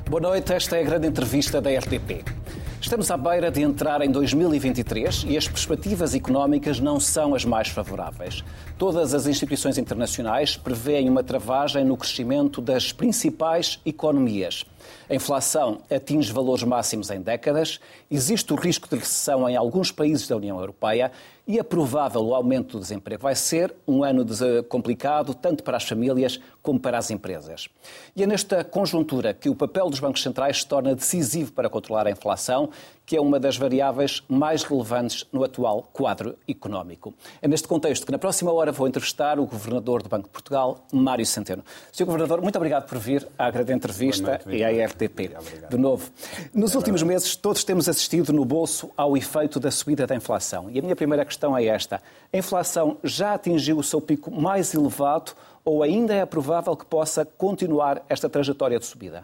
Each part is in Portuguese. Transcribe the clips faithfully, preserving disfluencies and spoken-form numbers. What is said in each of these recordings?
Boa noite, esta é a grande entrevista da R T P. Estamos à beira de entrar em dois mil e vinte e três e as perspectivas económicas não são as mais favoráveis. Todas as instituições internacionais prevêem uma travagem no crescimento das principais economias. A inflação atinge valores máximos em décadas, existe o risco de recessão em alguns países da União Europeia e é provável o aumento do desemprego. Vai ser um ano complicado tanto para as famílias como para as empresas. E é nesta conjuntura que o papel dos bancos centrais se torna decisivo para controlar a inflação, que é uma das variáveis mais relevantes no atual quadro económico. É neste contexto que na próxima hora vou entrevistar o Governador do Banco de Portugal, Mário Centeno. senhor Governador, muito obrigado por vir à grande entrevista e à R T P. De novo. Nos últimos meses todos temos assistido no bolso ao efeito da subida da inflação. E a minha primeira questão é esta. A inflação já atingiu o seu pico mais elevado ou ainda é provável que possa continuar esta trajetória de subida?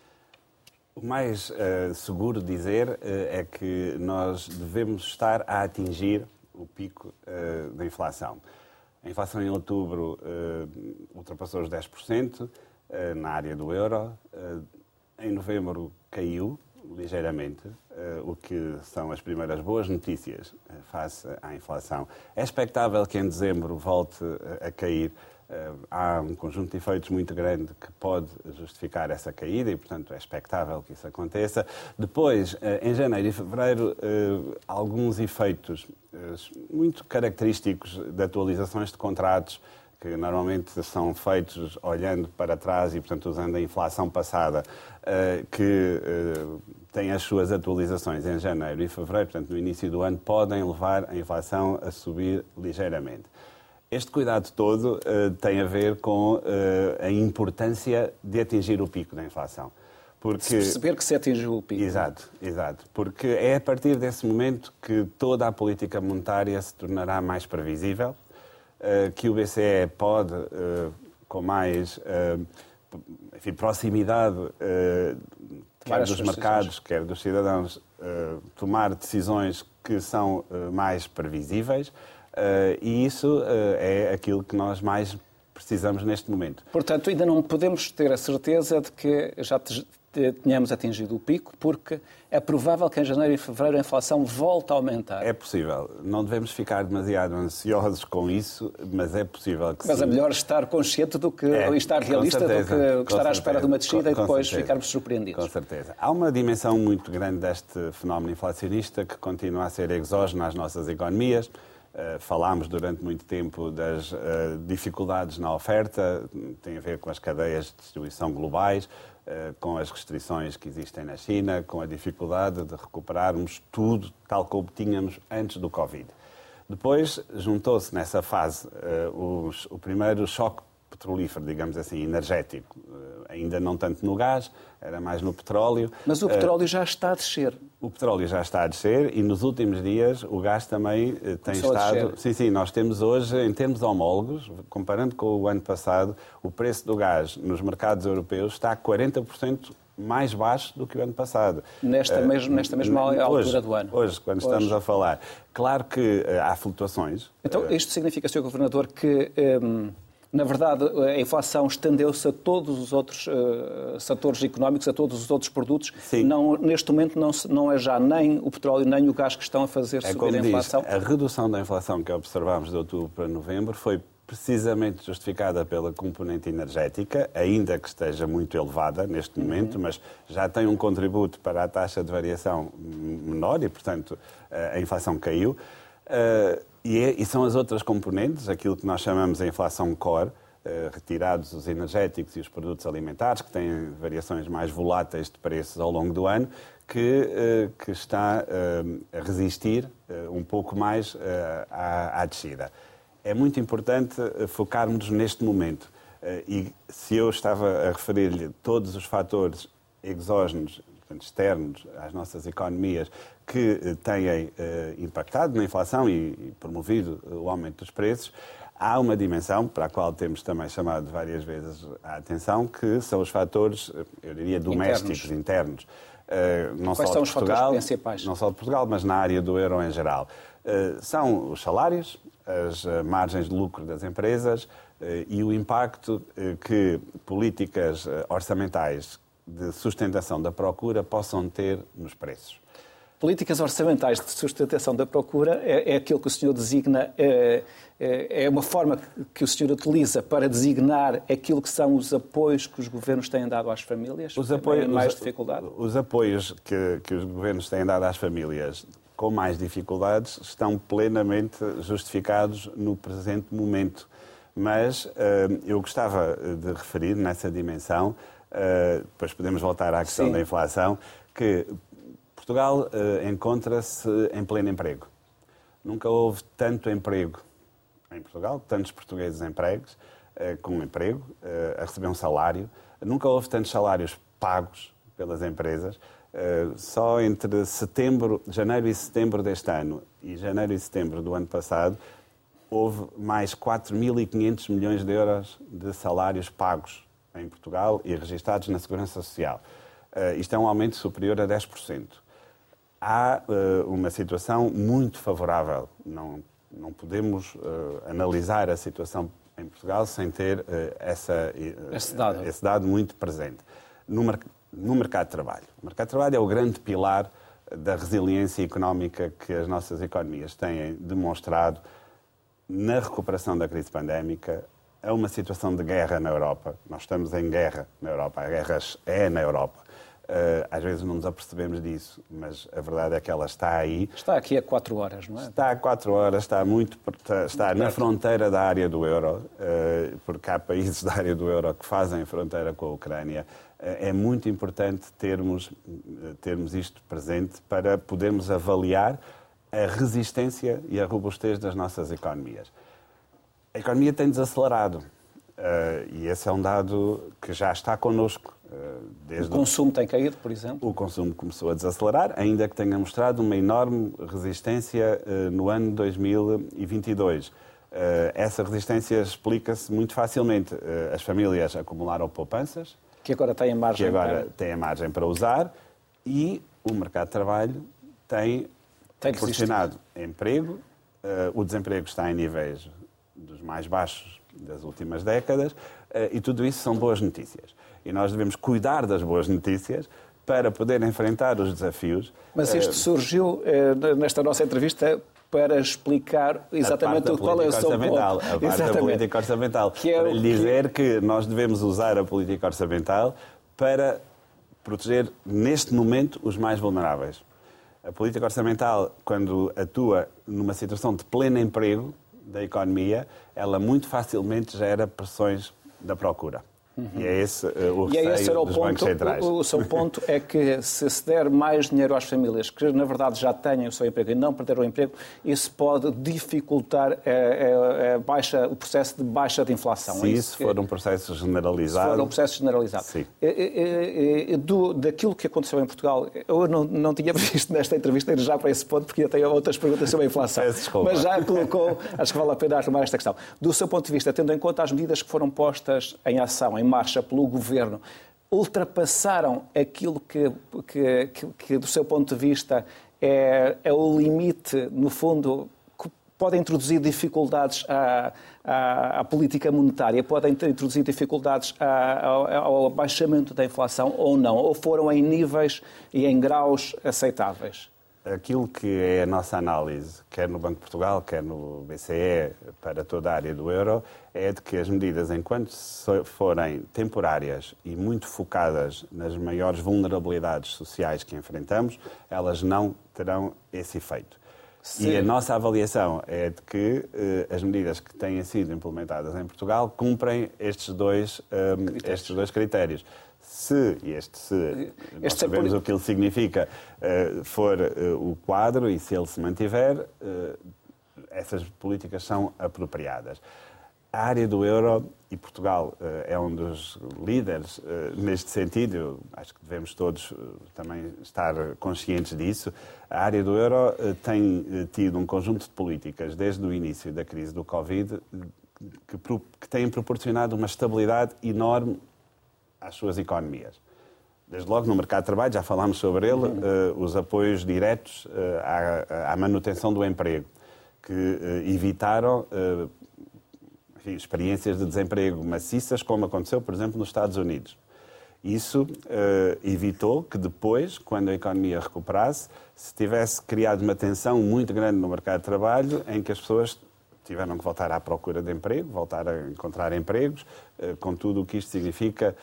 O mais uh, seguro dizer uh, é que nós devemos estar a atingir o pico uh, da inflação. A inflação em outubro uh, ultrapassou os dez por cento uh, na área do euro. Uh, em novembro caiu ligeiramente, uh, o que são as primeiras boas notícias uh, face à inflação. É expectável que em dezembro volte uh, a cair. Uh, há um conjunto de efeitos muito grande que pode justificar essa caída e, portanto, é expectável que isso aconteça. Depois, uh, em janeiro e fevereiro, uh, alguns efeitos uh, muito característicos de atualizações de contratos que normalmente são feitos olhando para trás e, portanto, usando a inflação passada, uh, que uh, têm as suas atualizações em janeiro e fevereiro, portanto, no início do ano, podem levar a inflação a subir ligeiramente. Este cuidado todo uh, tem a ver com uh, a importância de atingir o pico da inflação. Porque... Se perceber que se atingiu o pico. Exato, exato. Porque é a partir desse momento que toda a política monetária se tornará mais previsível, uh, que o B C E pode, uh, com mais uh, enfim, proximidade, uh, quer dos mercados, quer dos cidadãos, uh, tomar decisões que são uh, mais previsíveis. Uh, e isso uh, é aquilo que nós mais precisamos neste momento. Portanto, ainda não podemos ter a certeza de que já tenhamos atingido o pico, porque é provável que em janeiro e fevereiro a inflação volte a aumentar. É possível. Não devemos ficar demasiado ansiosos com isso, mas é possível que Mas sim. é melhor estar consciente do que é, estar realista certeza, do que estar à espera de uma descida com, e depois certeza, ficarmos surpreendidos. Com certeza. Há uma dimensão muito grande deste fenómeno inflacionista que continua a ser exógena às nossas economias. Uh, falámos durante muito tempo das uh, dificuldades na oferta, tem a ver com as cadeias de distribuição globais, uh, com as restrições que existem na China, com a dificuldade de recuperarmos tudo tal como tínhamos antes do Covid. Depois juntou-se nessa fase uh, os, o primeiro choque petrolífero, digamos assim, energético, uh, ainda não tanto no gás, era mais no petróleo. Mas o petróleo uh, já está a descer. O petróleo já está a descer e nos últimos dias o gás também uh, tem Começou estado... Sim, sim, nós temos hoje, em termos homólogos, comparando com o ano passado, o preço do gás nos mercados europeus está quarenta por cento mais baixo do que o ano passado. Nesta, uh, mesmo, nesta mesma hoje, altura do ano. Hoje, quando hoje. estamos a falar. Claro que uh, há flutuações. Então, isto significa, senhor Governador, que... Um... Na verdade, a inflação estendeu-se a todos os outros uh, setores económicos, a todos os outros produtos. Não, neste momento não, não é já nem o petróleo nem o gás que estão a fazer é subir a inflação. Diz, a redução da inflação que observámos de outubro para novembro foi precisamente justificada pela componente energética, ainda que esteja muito elevada neste momento, uhum. mas já tem um contributo para a taxa de variação menor e, portanto, a inflação caiu. Uh, e, é, e são as outras componentes, aquilo que nós chamamos de inflação core, uh, retirados os energéticos e os produtos alimentares, que têm variações mais voláteis de preços ao longo do ano, que, uh, que está uh, a resistir uh, um pouco mais uh, à, à descida. É muito importante uh, focarmos neste momento. Uh, e se eu estava a referir-lhe todos os fatores exógenos, portanto, externos às nossas economias, que têm eh, impactado na inflação e, e promovido o aumento dos preços, há uma dimensão para a qual temos também chamado várias vezes a atenção, que são os fatores, eu diria, domésticos, internos. internos. Uh, não Quais só são de os Portugal, fatores principais? Não só de Portugal, mas na área do euro em geral. Uh, são os salários, as uh, margens de lucro das empresas uh, e o impacto uh, que políticas uh, orçamentais de sustentação da procura possam ter nos preços. Políticas orçamentais de sustentação da procura é, é aquilo que o senhor designa, é, é uma forma que o senhor utiliza para designar aquilo que são os apoios que os governos têm dado às famílias, os apoios, em mais os, dificuldade? Os apoios que, que os governos têm dado às famílias com mais dificuldades estão plenamente justificados no presente momento. Mas uh, eu gostava de referir nessa dimensão, uh, depois podemos voltar à questão Sim. da inflação, que Portugal uh, encontra-se em pleno emprego. Nunca houve tanto emprego em Portugal, tantos portugueses empregos, uh, com um emprego, uh, a receber um salário. Nunca houve tantos salários pagos pelas empresas. Uh, só entre setembro, janeiro e setembro deste ano e janeiro e setembro do ano passado, houve mais quatro mil e quinhentos milhões de euros de salários pagos em Portugal e registados na Segurança Social. Uh, isto é um aumento superior a dez por cento. Há uh, uma situação muito favorável. Não, não podemos uh, analisar a situação em Portugal sem ter uh, essa, uh, esse, dado. esse dado muito presente. No, no mercado de trabalho. O mercado de trabalho é o grande pilar da resiliência económica que as nossas economias têm demonstrado na recuperação da crise pandémica. É uma situação de guerra na Europa. Nós estamos em guerra na Europa. A guerra é na Europa. Às vezes não nos apercebemos disso, mas a verdade é que ela está aí. Está aqui há quatro horas, não é? Está há quatro horas, está, muito, está na fronteira da área do euro, porque há países da área do euro que fazem fronteira com a Ucrânia. É muito importante termos, termos isto presente para podermos avaliar a resistência e a robustez das nossas economias. A economia tem desacelerado uh, e esse é um dado que já está connosco. Uh, desde o consumo o... tem caído, por exemplo? O consumo começou a desacelerar, ainda que tenha mostrado uma enorme resistência uh, no ano dois mil e vinte e dois. Uh, essa resistência explica-se muito facilmente. Uh, as famílias acumularam poupanças, que agora têm margem, que agora para... têm a margem para usar, e o mercado de trabalho tem, tem proporcionado emprego. Uh, o desemprego está em níveis dos mais baixos das últimas décadas, uh, e tudo isso são boas notícias. E nós devemos cuidar das boas notícias para poder enfrentar os desafios. Mas isto uh, surgiu uh, nesta nossa entrevista para explicar exatamente qual é o seu ponto. A parte exatamente. da política orçamental. Que é para lhe dizer que... que nós devemos usar a política orçamental para proteger, neste momento, os mais vulneráveis. A política orçamental, quando atua numa situação de pleno emprego da economia, ela muito facilmente gera pressões da procura. Uhum. E é esse uh, o e receio é esse era o dos ponto, bancos centrais. O, o seu ponto é que se se der mais dinheiro às famílias que, na verdade, já tenham o seu emprego e não perderam o emprego, isso pode dificultar a, a, a baixa, o processo de baixa de inflação. Se é isso, isso for um processo generalizado. Se for um processo generalizado. Sim. E, e, e, do, daquilo que aconteceu em Portugal, eu não, não tinha visto nesta entrevista ir já para esse ponto, porque eu tenho outras perguntas sobre a inflação. Mas já colocou, acho que vale a pena arrumar esta questão. Do seu ponto de vista, tendo em conta as medidas que foram postas em ação, em marcha pelo governo, ultrapassaram aquilo que, que, que, que do seu ponto de vista, é, é o limite, no fundo, que pode introduzir dificuldades à, à, à política monetária, podem introduzir dificuldades à, ao, ao abaixamento da inflação ou não? Ou foram em níveis e em graus aceitáveis? Aquilo que é a nossa análise, quer no Banco de Portugal, quer no B C E, para toda a área do euro, é de que as medidas, enquanto forem temporárias e muito focadas nas maiores vulnerabilidades sociais que enfrentamos, elas não terão esse efeito. Sim. E a nossa avaliação é de que eh, as medidas que têm sido implementadas em Portugal cumprem estes dois, um, estes dois critérios. Se este, se nós sabemos o que ele significa, uh, for uh, o quadro e se ele se mantiver, uh, essas políticas são apropriadas. A área do euro, e Portugal uh, é um dos líderes uh, neste sentido, eu acho que devemos todos uh, também estar conscientes disso, a área do euro uh, tem uh, tido um conjunto de políticas desde o início da crise do Covid que, que têm proporcionado uma estabilidade enorme às suas economias. Desde logo no mercado de trabalho, já falámos sobre ele, uhum. uh, os apoios diretos uh, à, à manutenção do emprego, que uh, evitaram uh, enfim, experiências de desemprego maciças, como aconteceu, por exemplo, nos Estados Unidos. Isso uh, evitou que depois, quando a economia recuperasse, se tivesse criado uma tensão muito grande no mercado de trabalho, em que as pessoas tiveram que voltar à procura de emprego, voltar a encontrar empregos, com tudo o que isto significa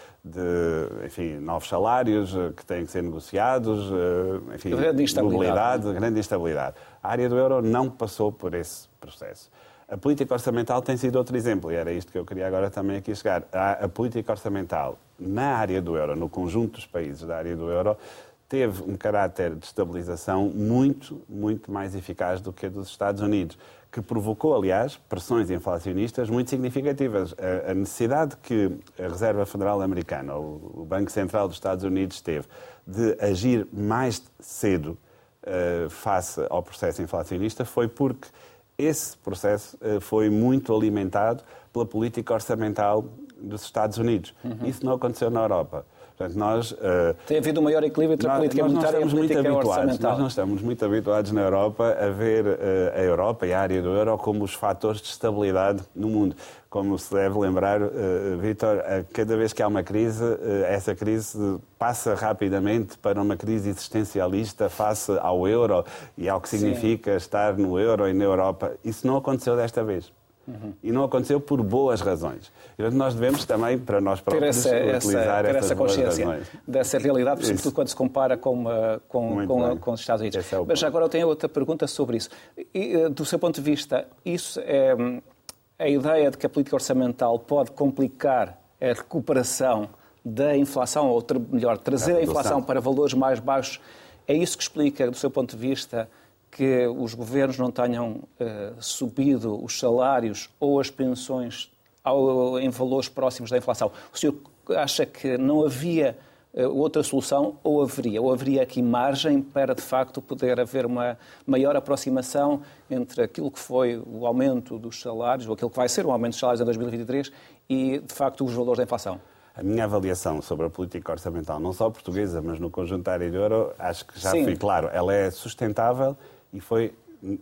de, enfim, novos salários que têm que ser negociados, enfim, grande mobilidade, grande instabilidade. A área do euro não passou por esse processo. A política orçamental tem sido outro exemplo, e era isto que eu queria agora também aqui chegar. A, a política orçamental na área do euro, no conjunto dos países da área do euro, teve um caráter de estabilização muito, muito mais eficaz do que a dos Estados Unidos, que provocou, aliás, pressões inflacionistas muito significativas. A necessidade que a Reserva Federal Americana, o Banco Central dos Estados Unidos, teve de agir mais cedo uh, face ao processo inflacionista foi porque esse processo uh, foi muito alimentado pela política orçamental dos Estados Unidos. Uhum. Isso não aconteceu na Europa. Portanto, nós, uh, tem havido um maior equilíbrio entre a política monetária e a política orçamental. Nós não estamos muito habituados na Europa a ver uh, a Europa e a área do euro como os fatores de estabilidade no mundo. Como se deve lembrar, uh, Vítor, uh, cada vez que há uma crise, uh, essa crise passa rapidamente para uma crise existencialista face ao euro e ao que significa Sim. estar no euro e na Europa. Isso não aconteceu desta vez. Uhum. E não aconteceu por boas razões. E nós devemos também, para nós próprios, ter essa, utilizar essa, ter essas essa consciência boas razões. Dessa realidade, isso. Sobretudo quando se compara com, com, com, com os Estados Unidos. É Mas agora eu tenho outra pergunta sobre isso. E, do seu ponto de vista, isso é a ideia de que a política orçamental pode complicar a recuperação da inflação, ou melhor, trazer a, a inflação para valores mais baixos, é isso que explica, do seu ponto de vista, que os governos não tenham uh, subido os salários ou as pensões ao, em valores próximos da inflação? O senhor acha que não havia uh, outra solução ou haveria? Ou haveria aqui margem para, de facto, poder haver uma maior aproximação entre aquilo que foi o aumento dos salários, ou aquilo que vai ser o aumento dos salários em dois mil e vinte e três e, de facto, os valores da inflação? A minha avaliação sobre a política orçamental, não só portuguesa, mas no conjunto da área do euro, acho que já Sim. fui claro. Ela é sustentável e foi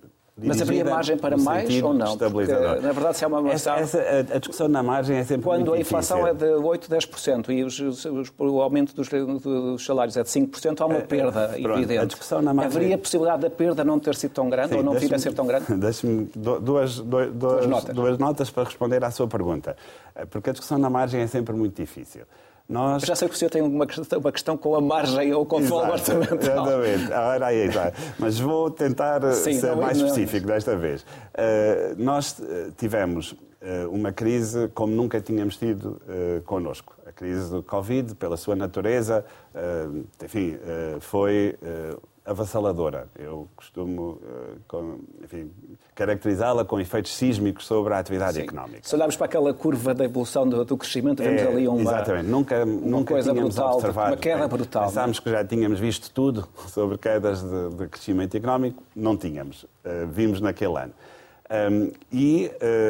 Mas haveria margem para mais ou não? Porque, na verdade, se há uma essa, essa, a, a discussão na margem é sempre Quando muito a inflação difícil. é de oito, dez por cento e os, os, o aumento dos, dos salários é de cinco por cento, há uma perda Pronto, evidente. A discussão na margem... Haveria a possibilidade da perda não ter sido tão grande Sim, ou não vir a ser tão grande? Deixe-me duas, duas, duas, notas. duas notas para responder à sua pergunta. Porque a discussão na margem é sempre muito difícil. Nós... Já sei que o senhor tem uma questão, uma questão com a margem ou com o controle orçamental. Exatamente. Ora, aí, tá. Mas vou tentar Sim, ser mais não, específico não. desta vez. Uh, nós tivemos uh, uma crise como nunca tínhamos tido uh, connosco. A crise do Covid, pela sua natureza, uh, enfim, uh, foi uh, avassaladora. Eu costumo uh, com, enfim, caracterizá-la com efeitos sísmicos sobre a atividade Sim. económica. Se olharmos para aquela curva da evolução do, do crescimento, vemos é, ali uma, exatamente. Nunca, uma nunca coisa tínhamos brutal, observado. Uma queda brutal. Pensámos que já tínhamos visto tudo sobre quedas de, de crescimento económico. Não tínhamos. Uh, vimos naquele ano. Um, e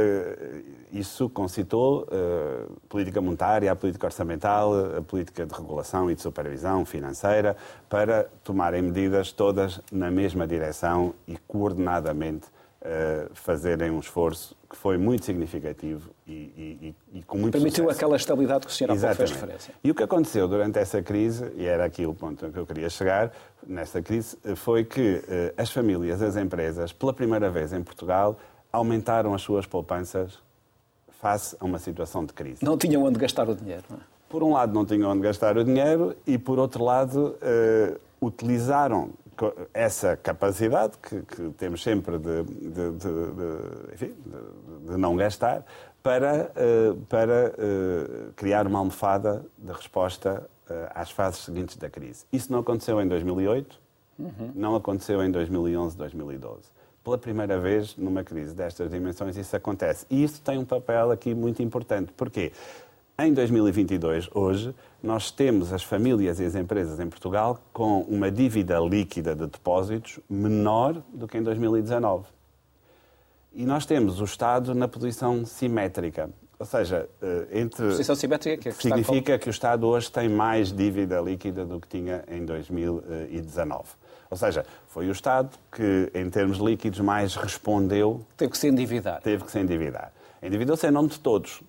uh, isso concitou a uh, política monetária, a política orçamental, a política de regulação e de supervisão financeira para tomarem medidas todas na mesma direção e coordenadamente uh, fazerem um esforço que foi muito significativo e, e, e com muito Permitiu sucesso. aquela estabilidade que o senhor há pouco fez referência. E o que aconteceu durante essa crise, e era aqui o ponto em que eu queria chegar, nessa crise, foi que uh, as famílias, as empresas, pela primeira vez em Portugal, aumentaram as suas poupanças face a uma situação de crise. Não tinham onde gastar o dinheiro, não é? Por um lado, não tinham onde gastar o dinheiro e, por outro lado, uh, utilizaram essa capacidade que, que temos sempre de, de, de, de, enfim, de, de não gastar para, uh, para uh, criar uma almofada de resposta uh, às fases seguintes da crise. Isso não aconteceu em dois mil e oito, uhum. não aconteceu em dois mil e onze, dois mil e doze. Pela primeira vez, numa crise destas dimensões, isso acontece. E isso tem um papel aqui muito importante. Porquê? Em dois mil e vinte e dois, hoje, nós temos as famílias e as empresas em Portugal com uma dívida líquida de depósitos menor do que em dois mil e dezanove. E nós temos o Estado na posição simétrica. Ou seja, entre... Posição simétrica que é que significa que o Estado hoje tem mais dívida líquida do que tinha em dois mil e dezanove. Ou seja, foi o Estado que, em termos líquidos, mais respondeu... Teve que se endividar. Teve que se endividar. Endividou-se em nome de todos.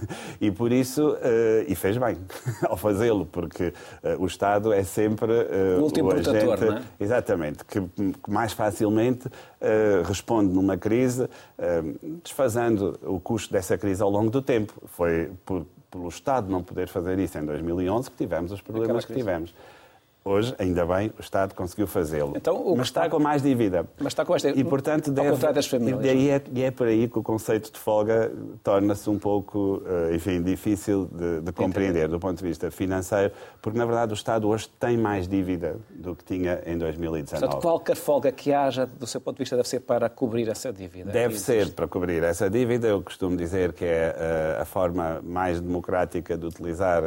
E por isso, uh, e fez bem ao fazê-lo, porque uh, o Estado é sempre uh, o último o protetor, agente, não é? Exatamente, que, que mais facilmente uh, responde numa crise, uh, desfazendo o custo dessa crise ao longo do tempo. Foi por, pelo Estado não poder fazer isso em dois mil e onze que tivemos os problemas que tivemos. Hoje, ainda bem, o Estado conseguiu fazê-lo. Então, o mas está... está com mais dívida. Mas está com esta... E, portanto, deve... ao contrário das famílias. E, daí é, e é por aí que o conceito de folga torna-se um pouco, enfim, difícil de, de compreender do ponto de vista financeiro, porque, na verdade, o Estado hoje tem mais dívida do que tinha em dois mil e dezanove. Portanto, qualquer folga que haja, do seu ponto de vista, deve ser para cobrir essa dívida. Deve ser para cobrir essa dívida. Eu costumo dizer que é a forma mais democrática de utilizar,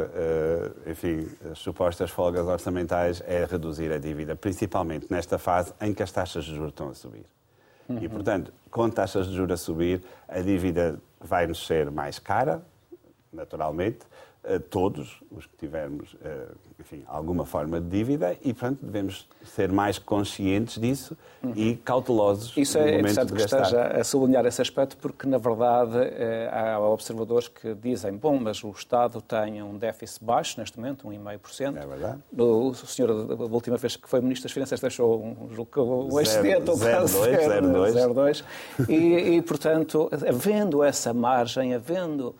enfim, as supostas folgas orçamentais é reduzir a dívida, principalmente nesta fase em que as taxas de juros estão a subir. Uhum. E, portanto, com taxas de juros a subir, a dívida vai-nos ser mais cara, naturalmente, a todos os que tivermos, enfim, alguma forma de dívida e, portanto, devemos ser mais conscientes disso uhum. e cautelosos Isso no é momento interessante de que gastar. esteja a sublinhar esse aspecto, porque, na verdade, há observadores que dizem, bom, mas o Estado tem um déficit baixo, neste momento, um vírgula cinco por cento. É verdade. O senhor, a última vez que foi Ministro das Finanças, deixou um, um excedente, ou zero vírgula dois. zero vírgula dois. E, e, portanto, havendo essa margem, havendo...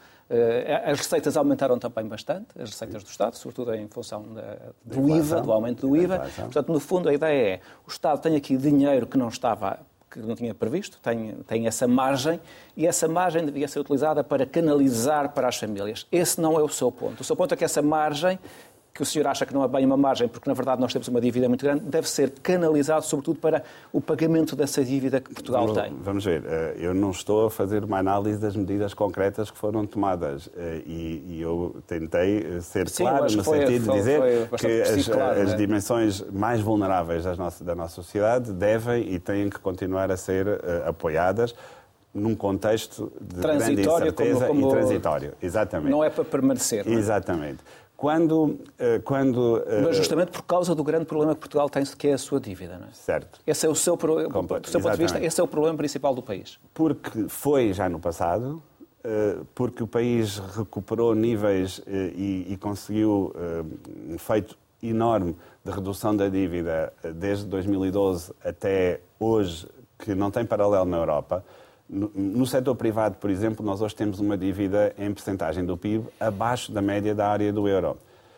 As receitas aumentaram também bastante, as receitas do Estado, sobretudo em função da, do I V A, do aumento do I V A. Portanto, no fundo, a ideia é, o Estado tem aqui dinheiro que não estava, que não tinha previsto, tem, tem essa margem, e essa margem devia ser utilizada para canalizar para as famílias. Esse não é o seu ponto. O seu ponto é que essa margem, que o senhor acha que não é bem uma margem, porque na verdade nós temos uma dívida muito grande, deve ser canalizado sobretudo para o pagamento dessa dívida que Portugal vamos, tem. Vamos ver, eu não estou a fazer uma análise das medidas concretas que foram tomadas e, e eu tentei ser Sim, claro no foi, sentido foi, de dizer foi que as, claro, as é? dimensões mais vulneráveis da nossa, da nossa sociedade devem e têm que continuar a ser uh, apoiadas num contexto de grande incerteza como, como... e transitório. Exatamente. Não é para permanecer. Não é? Exatamente. Quando, quando... Mas justamente por causa do grande problema que Portugal tem, que é a sua dívida, não é? Certo. Esse é o seu, do seu ponto de vista, esse é o problema principal do país. Porque foi já no passado, porque o país recuperou níveis e, e conseguiu um feito enorme de redução da dívida desde dois mil e doze até hoje, que não tem paralelo na Europa. No, no setor privado, por exemplo, nós hoje temos uma dívida em percentagem do P I B abaixo da média da área do euro.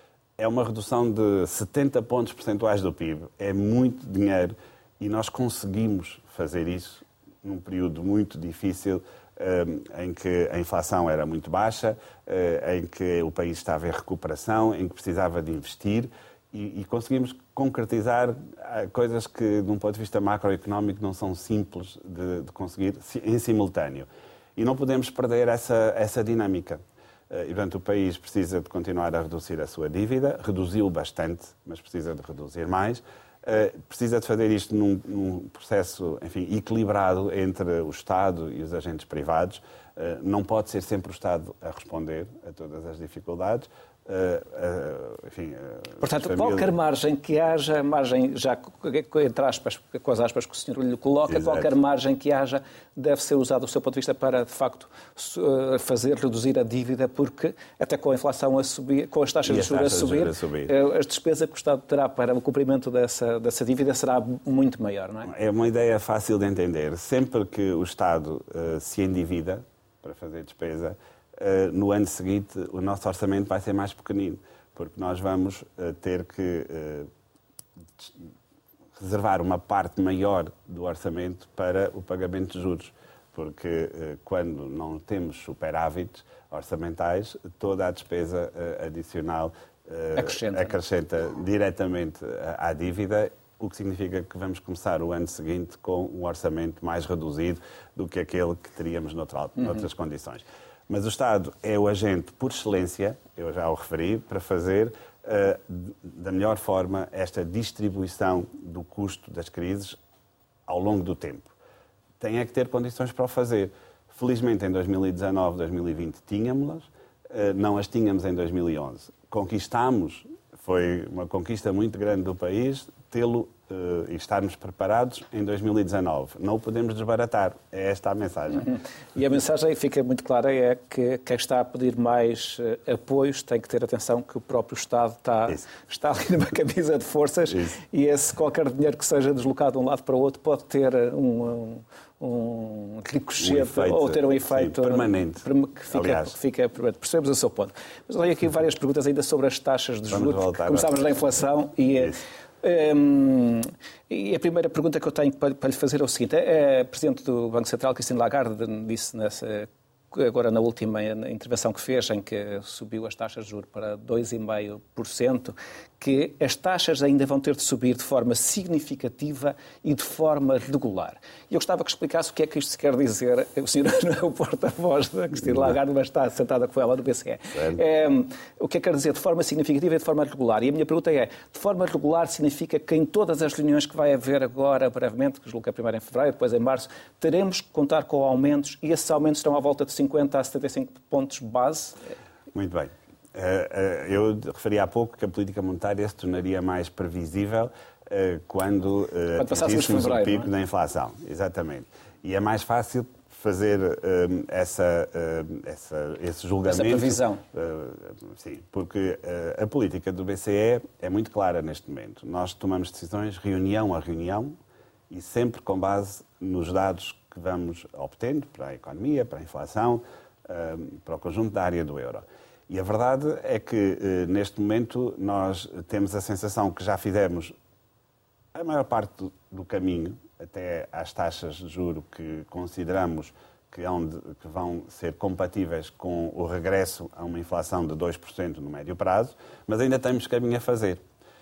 É uma redução de setenta pontos percentuais do P I B. É muito dinheiro e nós conseguimos fazer isso num período muito difícil, em que a inflação era muito baixa, em que o país estava em recuperação, em que precisava de investir. E, e conseguimos concretizar coisas que, de um ponto de vista macroeconómico, não são simples de, de conseguir em simultâneo. E não podemos perder essa, essa dinâmica. E, portanto, o país precisa de continuar a reduzir a sua dívida, reduziu bastante, mas precisa de reduzir mais. Precisa de fazer isto num, num processo, enfim, equilibrado entre o Estado e os agentes privados. Não pode ser sempre o Estado a responder a todas as dificuldades. Uh, uh, enfim, uh, Portanto, famílias... qualquer margem que haja, margem já entre aspas, com as aspas que o senhor lhe coloca, Exato. Qualquer margem que haja deve ser usada do seu ponto de vista para, de facto, fazer reduzir a dívida, porque até com a inflação a subir, com as taxas, de, as taxas de juros a subir, a subir. A despesa que o Estado terá para o cumprimento dessa, dessa dívida será muito maior, não é? É uma ideia fácil de entender. Sempre que o Estado uh, se endivida para fazer despesa, Uh, no ano seguinte o nosso orçamento vai ser mais pequenino, porque nós vamos uh, ter que uh, reservar uma parte maior do orçamento para o pagamento de juros, porque uh, quando não temos superávites orçamentais, toda a despesa uh, adicional uh, acrescenta, acrescenta diretamente à dívida, o que significa que vamos começar o ano seguinte com um orçamento mais reduzido do que aquele que teríamos noutra, noutras uhum. condições. Mas o Estado é o agente por excelência, eu já o referi, para fazer uh, da melhor forma esta distribuição do custo das crises ao longo do tempo. Tem é que ter condições para o fazer. Felizmente, em dois mil e dezanove, dois mil e vinte tínhamos-las, uh, não as tínhamos em dois mil e onze. Conquistámos, foi uma conquista muito grande do país, tê-lo uh, e estarmos preparados em dois mil e dezanove. Não o podemos desbaratar. É esta a mensagem. Uhum. E a mensagem fica muito clara, é que quem está a pedir mais uh, apoios tem que ter atenção que o próprio Estado está, está ali numa camisa de forças. Isso. E esse qualquer dinheiro que seja deslocado de um lado para o outro pode ter um... um um ricochete um ou ter um efeito sim, permanente. Que fica, que fica permanente. Percebemos o seu ponto. Mas olha aqui várias perguntas ainda sobre as taxas de juros. Começámos na inflação e, um, e a primeira pergunta que eu tenho para, para lhe fazer é o seguinte. A, a Presidente do Banco Central, Christine Lagarde, disse nessa, agora na última intervenção que fez, em que subiu as taxas de juros para dois vírgula cinco por cento, que as taxas ainda vão ter de subir de forma significativa e de forma regular. E eu gostava que explicasse o que é que isto quer dizer. O senhor não é o porta-voz da Christine Lagarde, mas está sentada com ela no B C E. É, o que é que quer dizer de forma significativa e de forma regular? E a minha pergunta é, de forma regular significa que em todas as reuniões que vai haver agora, brevemente, que julgo que é primeiro em fevereiro, depois em março, teremos que contar com aumentos e esses aumentos estão à volta de cinquenta a setenta e cinco pontos base? Muito bem. Eu referi há pouco que a política monetária se tornaria mais previsível quando, quando atingíssemos o pico da inflação. Exatamente. E é mais fácil fazer essa, essa, esse julgamento. Essa previsão. Sim, porque a política do B C E é muito clara neste momento. Nós tomamos decisões reunião a reunião e sempre com base nos dados que vamos obtendo para a economia, para a inflação, para o conjunto da área do euro. E a verdade é que, neste momento, nós temos a sensação que já fizemos a maior parte do caminho, até às taxas de juro que consideramos que, onde, que vão ser compatíveis com o regresso a uma inflação de dois por cento no médio prazo, mas ainda temos caminho a fazer.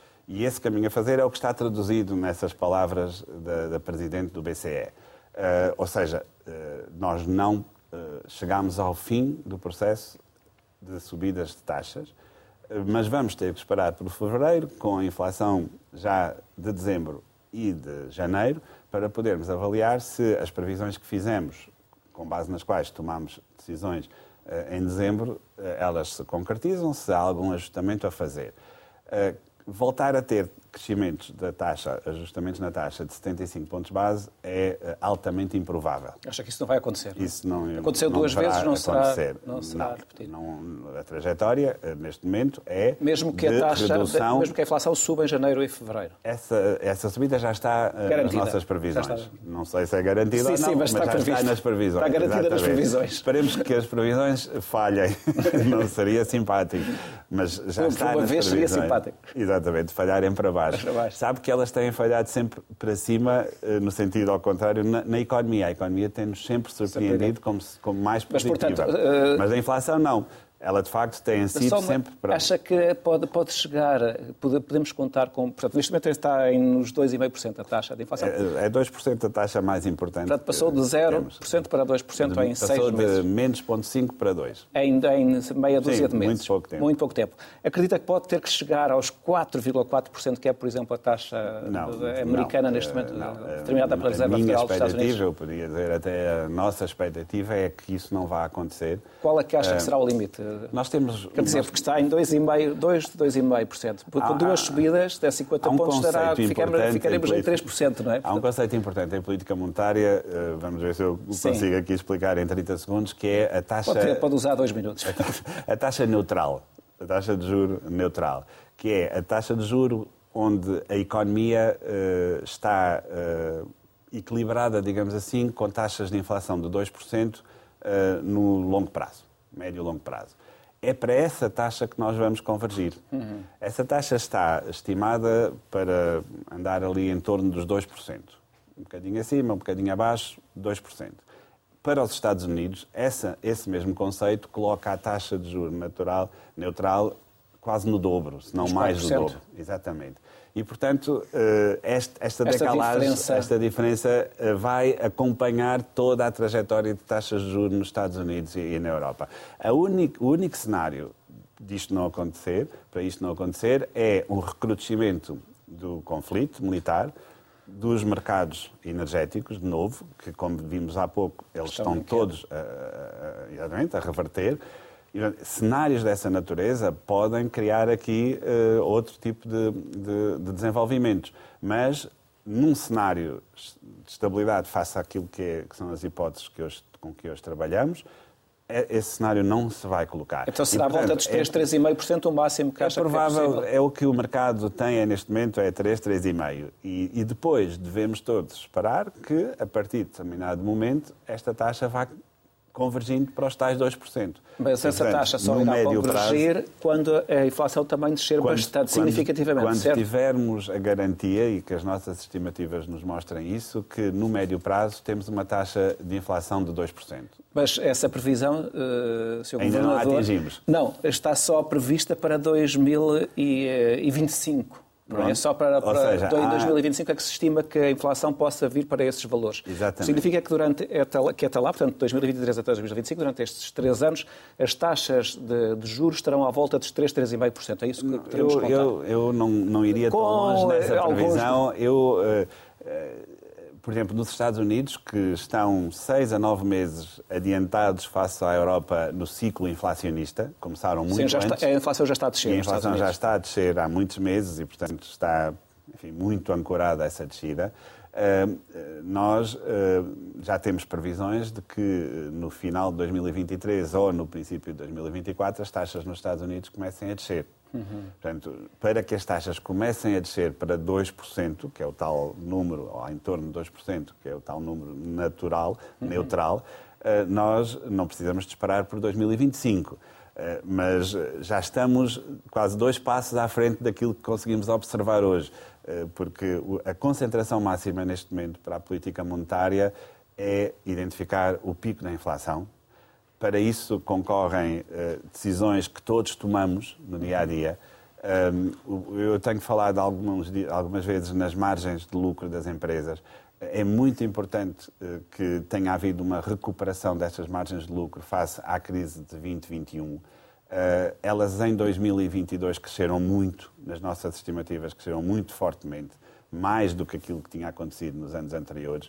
E esse caminho a fazer é o que está traduzido nessas palavras da, da Presidente do B C E. Uh, ou seja, uh, nós não uh, chegamos ao fim do processo de subidas de taxas, mas vamos ter que esperar por fevereiro, com a inflação já de dezembro e de janeiro, para podermos avaliar se as previsões que fizemos, com base nas quais tomamos decisões uh, em dezembro, uh, elas se concretizam, se há algum ajustamento a fazer. Uh, voltar a ter crescimentos da taxa, ajustamentos na taxa de setenta e cinco pontos base é uh, altamente improvável. Acha que isso não vai acontecer? Isso não, Aconteceu não duas vezes, não será, não será não, repetido. Não, a trajetória, uh, neste momento, é mesmo que a taxa, redução, mesmo que a inflação suba em janeiro e fevereiro. Essa, essa subida já está uh, nas nossas previsões. Não sei se é garantida sim, ou não, sim, mas, mas está já está nas previsões. Está garantida Exatamente. nas previsões. Esperemos que as previsões falhem. Não seria simpático, mas já Por está uma nas vez previsões. seria simpático. Exatamente, falharem para baixo. para baixo. Sabe que elas têm falhado sempre para cima, no sentido ao contrário, na, na economia. A economia tem-nos sempre surpreendido como, como mais positiva. Mas, portanto, uh... mas a inflação não. Ela, de facto, tem sido sempre para... Acha que pode, pode chegar, pode, podemos contar com... Portanto, neste momento está em nos dois vírgula cinco por cento a taxa de inflação. É, é dois por cento a taxa mais importante. Portanto, passou de zero por cento para dois por cento de, em seis meses. Passou de menos zero vírgula cinco por cento para dois por cento. Em, em meia dúzia Sim, de meses. muito pouco tempo. Muito pouco tempo. Acredita que pode ter que chegar aos quatro vírgula quatro por cento, que é, por exemplo, a taxa não, americana não, neste momento, não, determinada pela Reserva Federal dos Estados Unidos? Eu poderia dizer, até a nossa expectativa é que isso não vai acontecer. Qual é que acha que será o limite? Nós temos... Quer dizer, porque está em dois vírgula cinco por cento, dois, dois vírgula cinco por cento. Porque com duas subidas de cinquenta um pontos estará, ficaremos, ficaremos em, em três por cento, não é? Há um conceito importante em política monetária, vamos ver se eu Sim. consigo aqui explicar em trinta segundos, que é a taxa... Pode, pode usar dois minutos. A taxa neutral, a taxa de juro neutral, que é a taxa de juro onde a economia uh, está uh, equilibrada, digamos assim, com taxas de inflação de dois por cento uh, no longo prazo, médio e longo prazo. É para essa taxa que nós vamos convergir. Uhum. Essa taxa está estimada para andar ali em torno dos dois por cento. Um bocadinho acima, um bocadinho abaixo, dois por cento. Para os Estados Unidos, essa, esse mesmo conceito coloca a taxa de juros natural, neutral quase no dobro, se não mais do dobro. Exatamente. E, portanto, esta, esta decalagem, diferença... esta diferença vai acompanhar toda a trajetória de taxas de juros nos Estados Unidos e na Europa. A único, o único cenário disto não acontecer, para isto não acontecer, é um recrudescimento do conflito militar, dos mercados energéticos, de novo, que, como vimos há pouco, eles estão, estão todos a, a, a, a reverter, Cenários dessa natureza podem criar aqui uh, outro tipo de, de, de desenvolvimentos, mas num cenário de estabilidade face àquilo que, é, que são as hipóteses que hoje, com que hoje trabalhamos, esse cenário não se vai colocar. Então será e, portanto, a volta dos três, é, três vírgula cinco por cento o máximo que acha é provável, que é possível? É o que o mercado tem neste momento, é três, três vírgula cinco por cento. E, e depois devemos todos esperar que, a partir de determinado momento, esta taxa vá convergindo para os tais dois por cento. Mas essa portanto, taxa só irá convergir prazo, quando a inflação também descer quando, bastante quando, significativamente, Quando certo? tivermos a garantia, e que as nossas estimativas nos mostrem isso, que no médio prazo temos uma taxa de inflação de dois por cento. Mas essa previsão, uh, senhor Ainda Governador... não a atingimos. Não, está só prevista para dois mil e vinte e cinco. Não é só para, para seja, em dois mil e vinte e cinco há... é que se estima que a inflação possa vir para esses valores. Exatamente. Significa que, durante, que até lá, portanto, dois mil e vinte e três até dois mil e vinte e cinco, durante estes três anos, as taxas de, de juros estarão à volta dos três, três vírgula cinco por cento. É isso que teremos eu, contar? Eu, eu não, não iria tão longe nessa previsão. Eu... Uh, uh, Por exemplo, nos Estados Unidos, que estão seis a nove meses adiantados face à Europa no ciclo inflacionista, começaram muito Sim, já antes. Está, a inflação já está a descer. E a inflação já está a descer há muitos meses e, portanto, está, enfim, muito ancorada essa descida. Uh, nós uh, já temos previsões de que no final de dois mil e vinte e três ou no princípio de dois mil e vinte e quatro as taxas nos Estados Unidos comecem a descer. Uhum. Portanto, para que as taxas comecem a descer para dois por cento, que é o tal número, ou em torno de dois por cento, que é o tal número natural, uhum. neutral, uh, nós não precisamos de esperar por dois mil e vinte e cinco. Uh, mas já estamos quase dois passos à frente daquilo que conseguimos observar hoje, uh, porque a concentração máxima neste momento para a política monetária é identificar o pico da inflação. Para isso concorrem uh, decisões que todos tomamos no dia-a-dia. Um, eu tenho falado alguns, algumas vezes nas margens de lucro das empresas. É muito importante uh, que tenha havido uma recuperação destas margens de lucro face à crise de vinte e vinte e um. Uh, elas em dois mil e vinte e dois cresceram muito, nas nossas estimativas, cresceram muito fortemente, mais do que aquilo que tinha acontecido nos anos anteriores.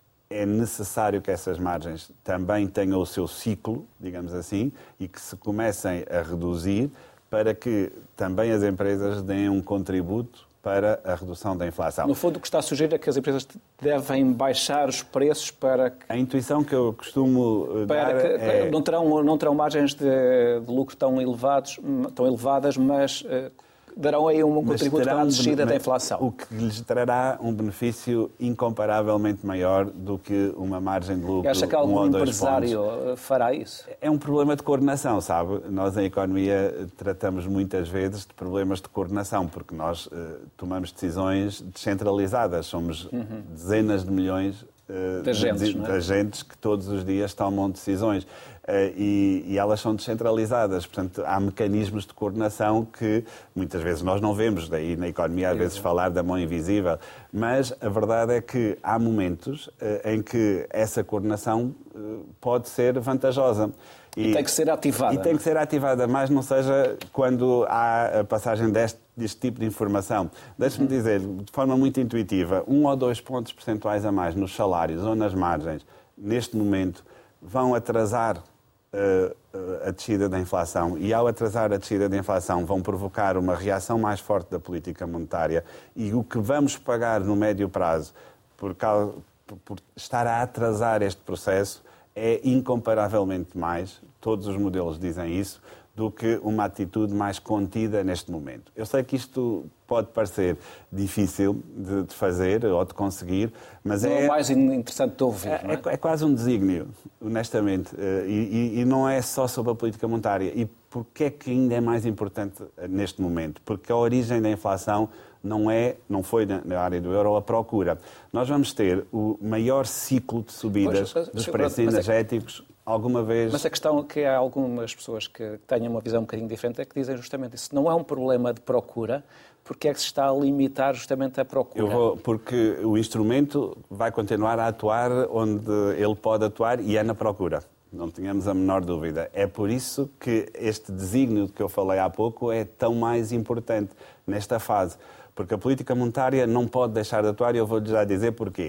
É necessário que essas margens também tenham o seu ciclo, digamos assim, e que se comecem a reduzir para que também as empresas deem um contributo para a redução da inflação. No fundo, o que está a sugerir é que as empresas devem baixar os preços para que... A intuição que eu costumo para dar que é... não terão, não terão margens de, de lucro tão, elevados, tão elevadas, mas... darão aí um contributo para a descida da inflação. O que lhes trará um benefício incomparavelmente maior do que uma margem de lucro. E acha que algum um empresário pontos. fará isso? É um problema de coordenação, sabe? Nós, em economia, tratamos muitas vezes de problemas de coordenação, porque nós uh, tomamos decisões descentralizadas. Somos uhum. dezenas de milhões uh, de, agentes, de, não é? de agentes que todos os dias tomam decisões. Uh, e, e elas são descentralizadas. Portanto, há mecanismos de coordenação que muitas vezes nós não vemos, daí na economia às vezes falar da mão invisível, mas a verdade é que há momentos uh, em que essa coordenação uh, pode ser vantajosa. E, e tem que ser ativada. E tem que ser ativada, mas não seja quando há a passagem deste, deste tipo de informação. Deixe-me uhum. dizer, de forma muito intuitiva, um ou dois pontos percentuais a mais nos salários ou nas margens, neste momento, vão atrasar uh, uh, a descida da inflação e, ao atrasar a descida da inflação, vão provocar uma reação mais forte da política monetária e o que vamos pagar no médio prazo por, causa, por, por estar a atrasar este processo é incomparavelmente mais, todos os modelos dizem isso, do que uma atitude mais contida neste momento. Eu sei que isto pode parecer difícil de, de fazer ou de conseguir, mas não é... é mais interessante de ouvir, é, não é? É, é quase um desígnio, honestamente. E, e, e não é só sobre a política monetária. E porquê é que ainda é mais importante neste momento? Porque a origem da inflação não, é, não foi na área do euro a procura. Nós vamos ter o maior ciclo de subidas pois, dos preços mas, energéticos é... alguma vez... Mas a questão é que há algumas pessoas que têm uma visão um bocadinho diferente é que dizem justamente isso. Não é um problema de procura, porque é que se está a limitar justamente a procura? Eu vou, porque o instrumento vai continuar a atuar onde ele pode atuar e é na procura. Não tínhamos a menor dúvida. É por isso que este desígnio de que eu falei há pouco é tão mais importante nesta fase. Porque a política monetária não pode deixar de atuar e eu vou-lhe já dizer porquê.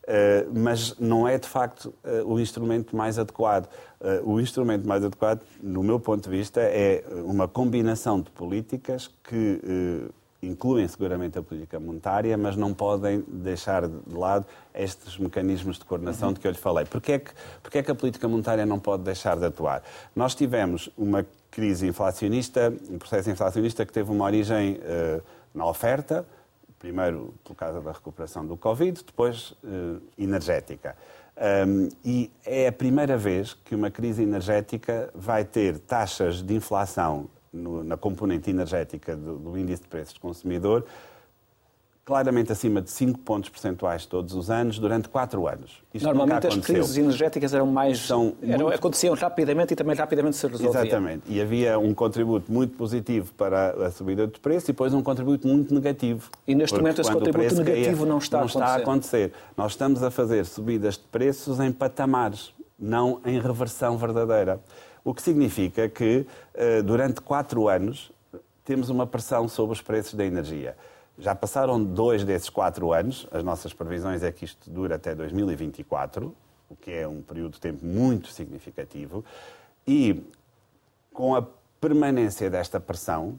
mas não é, de facto, o instrumento mais adequado. O instrumento mais adequado, no meu ponto de vista, é uma combinação de políticas que incluem seguramente a política monetária, mas não podem deixar de lado estes mecanismos de coordenação de que eu lhe falei. Porquê é que, porquê é que a política monetária não pode deixar de atuar? Nós tivemos uma crise inflacionista, um processo inflacionista que teve uma origem uh, na oferta, primeiro por causa da recuperação do Covid, depois uh, energética. Um, e é a primeira vez que uma crise energética vai ter taxas de inflação no, na componente energética do, do índice de preços do consumidor claramente acima de cinco pontos percentuais todos os anos, durante quatro anos. Isto Normalmente as crises energéticas eram mais, São eram, muito... aconteciam rapidamente e também rapidamente se resolviam. Exatamente. E havia um contributo muito positivo para a subida de preço e depois um contributo muito negativo. E neste momento esse contributo negativo caía, não, está, não a está a acontecer. Nós estamos a fazer subidas de preços em patamares, não em reversão verdadeira. O que significa que durante quatro anos temos uma pressão sobre os preços da energia. Já passaram dois desses quatro anos, as nossas previsões é que isto dura até dois mil e vinte e quatro, o que é um período de tempo muito significativo, e com a permanência desta pressão,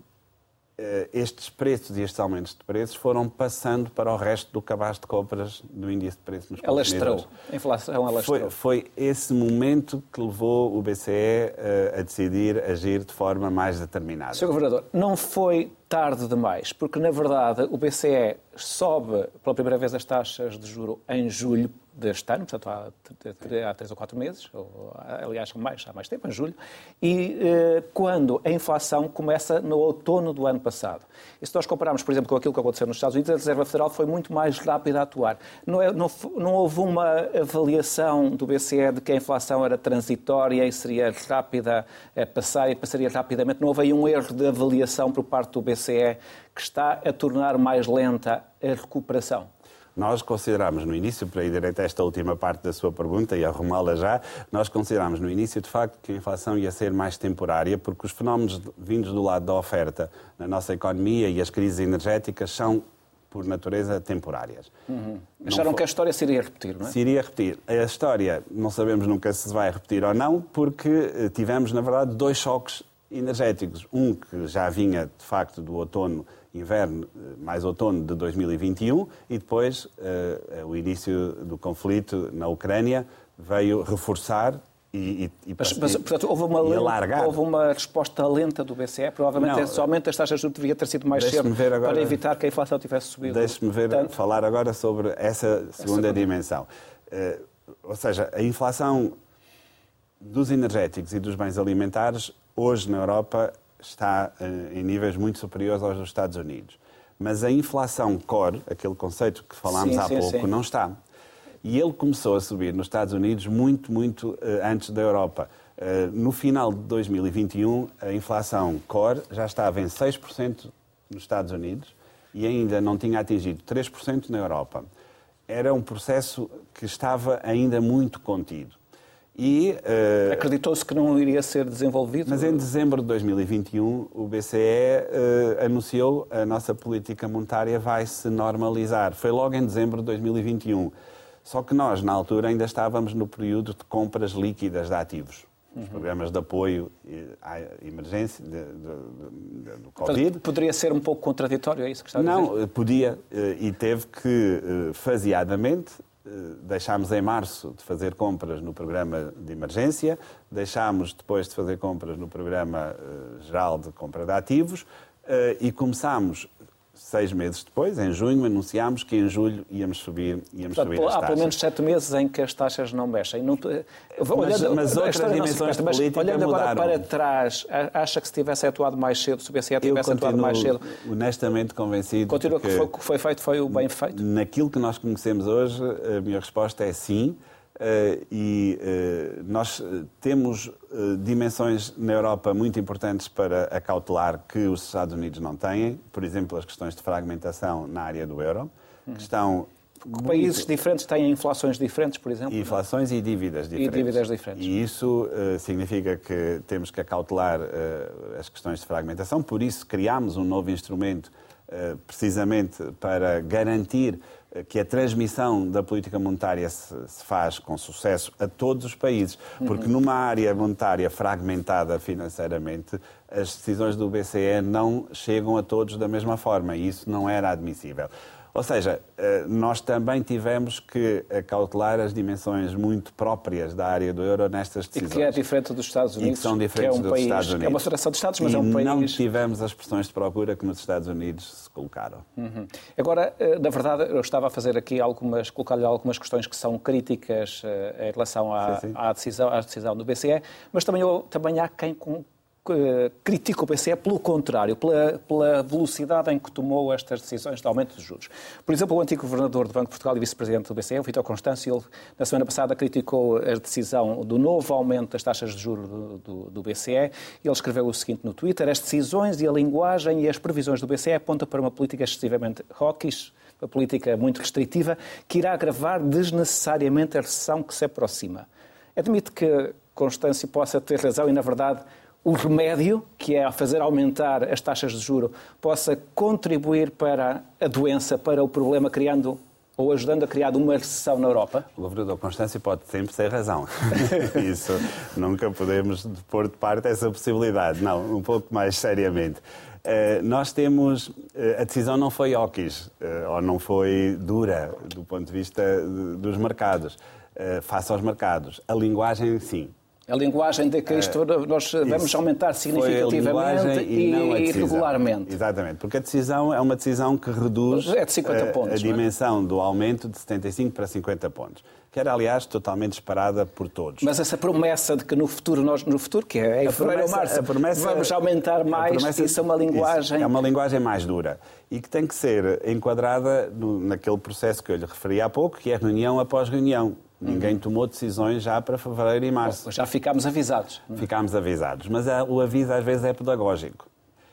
estes preços e estes aumentos de preços foram passando para o resto do cabaz de compras do índice de preços nos consumidores. Alastrou. A inflação alastrou. Foi, foi esse momento que levou o B C E a decidir agir de forma mais determinada. senhor Governador, não foi tarde demais, porque, na verdade, o B C E sobe pela primeira vez as taxas de juro em julho deste ano, portanto, há, há três ou quatro meses, ou, aliás, mais, há mais tempo, em julho, e eh, quando a inflação começa no outono do ano passado. E se nós compararmos, por exemplo, com aquilo que aconteceu nos Estados Unidos, a Reserva Federal foi muito mais rápida a atuar. Não, é, não, não houve uma avaliação do B C E de que a inflação era transitória e seria rápida a passar e passaria rapidamente. Não houve aí um erro de avaliação por parte do B C E que está a tornar mais lenta a recuperação. Nós consideramos no início, para ir direto a esta última parte da sua pergunta e arrumá-la já, nós consideramos no início, de facto, que a inflação ia ser mais temporária, porque os fenómenos vindos do lado da oferta na nossa economia e as crises energéticas são, por natureza, temporárias. Uhum. Acharam foi... que a história se iria repetir, não é? Se iria repetir. A história, não sabemos nunca se vai repetir ou não, porque tivemos, na verdade, dois choques energéticos. Um que já vinha, de facto, do outono, inverno, mais outono de dois mil e vinte e um, e depois uh, o início do conflito na Ucrânia veio reforçar e, e, e, mas, mas, portanto, houve uma, e lenta, alargar. Houve uma resposta lenta do B C E, provavelmente não, somente as taxas de juros devia ter sido mais cedo agora, para evitar que a inflação tivesse subido. Deixe-me ver, Portanto, falar agora sobre essa segunda essa dimensão. Uh, ou seja, a inflação dos energéticos e dos bens alimentares hoje na Europa está em níveis muito superiores aos dos Estados Unidos. Mas a inflação core, aquele conceito que falámos sim, há sim, pouco, sim. não está. E ele começou a subir nos Estados Unidos muito, muito uh, antes da Europa. Uh, no final de dois mil e vinte e um, a inflação core já estava em seis por cento nos Estados Unidos e ainda não tinha atingido três por cento na Europa. Era um processo que estava ainda muito contido. E, uh, acreditou-se que não iria ser desenvolvido? Mas em dezembro de dois mil e vinte e um, o B C E uh, anunciou a nossa política monetária vai se normalizar. Foi logo em dezembro de dois mil e vinte e um. Só que nós, na altura, ainda estávamos no período de compras líquidas de ativos. Os uhum. programas de apoio à emergência de, de, de, do Covid. Portanto, poderia ser um pouco contraditório, é isso que está a dizer? Não, podia. E teve que, faseadamente, deixámos em março de fazer compras no programa de emergência, deixámos depois de fazer compras no programa geral de compra de ativos e começámos, seis meses depois, em junho, anunciámos que em julho íamos subir, íamos Portanto, subir as há taxas. Há pelo menos sete meses em que as taxas não mexem. Não... Mas, olhando, mas outras dimensões de política olhando agora mudaram. para trás, acha que se tivesse atuado mais cedo, se o B C E tivesse atuado mais cedo... honestamente convencido... Continua que o que foi feito foi o bem feito? Naquilo que nós conhecemos hoje, a minha resposta é sim. Uh, e uh, nós temos uh, dimensões na Europa muito importantes para acautelar que os Estados Unidos não têm. Por exemplo, as questões de fragmentação na área do euro, hum. que estão... Muito... Países diferentes têm inflações diferentes, por exemplo? Inflações não? e dívidas diferentes. E dívidas diferentes. E isso uh, significa que temos que acautelar uh, as questões de fragmentação. Por isso criámos um novo instrumento uh, precisamente para garantir que a transmissão da política monetária se, se faz com sucesso a todos os países, porque uhum. numa área monetária fragmentada financeiramente, as decisões do B C E não chegam a todos da mesma forma e isso não era admissível. Ou seja, nós também tivemos que acautelar as dimensões muito próprias da área do euro nestas decisões. E que é diferente dos Estados Unidos. E que são diferentes que é um dos país, Estados Unidos. É uma federação de Estados, mas e é um país... não tivemos as pressões de procura que nos Estados Unidos se colocaram. Uhum. Agora, na verdade, eu estava a fazer aqui algumas, colocar-lhe algumas questões que são críticas em relação à, sim, sim. à, decisão, à decisão do B C E, mas também, também há quem... Com, critica o B C E pelo contrário, pela, pela velocidade em que tomou estas decisões de aumento dos juros. Por exemplo, o antigo governador do Banco de Portugal e vice-presidente do B C E, o Vítor Constâncio, ele, na semana passada criticou a decisão do novo aumento das taxas de juros do, do, do B C E. Ele escreveu o seguinte no Twitter: as decisões e a linguagem e as previsões do B C E apontam para uma política excessivamente hawkish, uma política muito restritiva, que irá agravar desnecessariamente a recessão que se aproxima. Admite que Constâncio possa ter razão e, na verdade, o remédio, que é fazer aumentar as taxas de juros, possa contribuir para a doença, para o problema, criando ou ajudando a criar uma recessão na Europa? O governador Constâncio pode sempre ter razão. Isso, nunca podemos pôr de parte essa possibilidade. Não, um pouco mais seriamente. Uh, nós temos... Uh, a decisão não foi hawkish, uh, ou não foi dura, do ponto de vista de, dos mercados, uh, face aos mercados. A linguagem, sim. A linguagem de que isto nós vamos Isso. aumentar significativamente e, e, e regularmente. Exatamente, porque a decisão é uma decisão que reduz é de cinquenta pontos, a, a dimensão é? do aumento de setenta e cinco para cinquenta pontos, que era, aliás, totalmente esperada por todos. Mas essa promessa de que no futuro, nós, no futuro, que é em fevereiro ou março, vamos aumentar mais, promessa, isso é uma linguagem... Isso, é uma linguagem mais dura e que tem que ser enquadrada no, naquele processo que eu lhe referi há pouco, que é reunião após reunião. Ninguém uhum. tomou decisões já para fevereiro e março. Bom, já ficámos avisados. Ficámos avisados. Mas o aviso às vezes é pedagógico.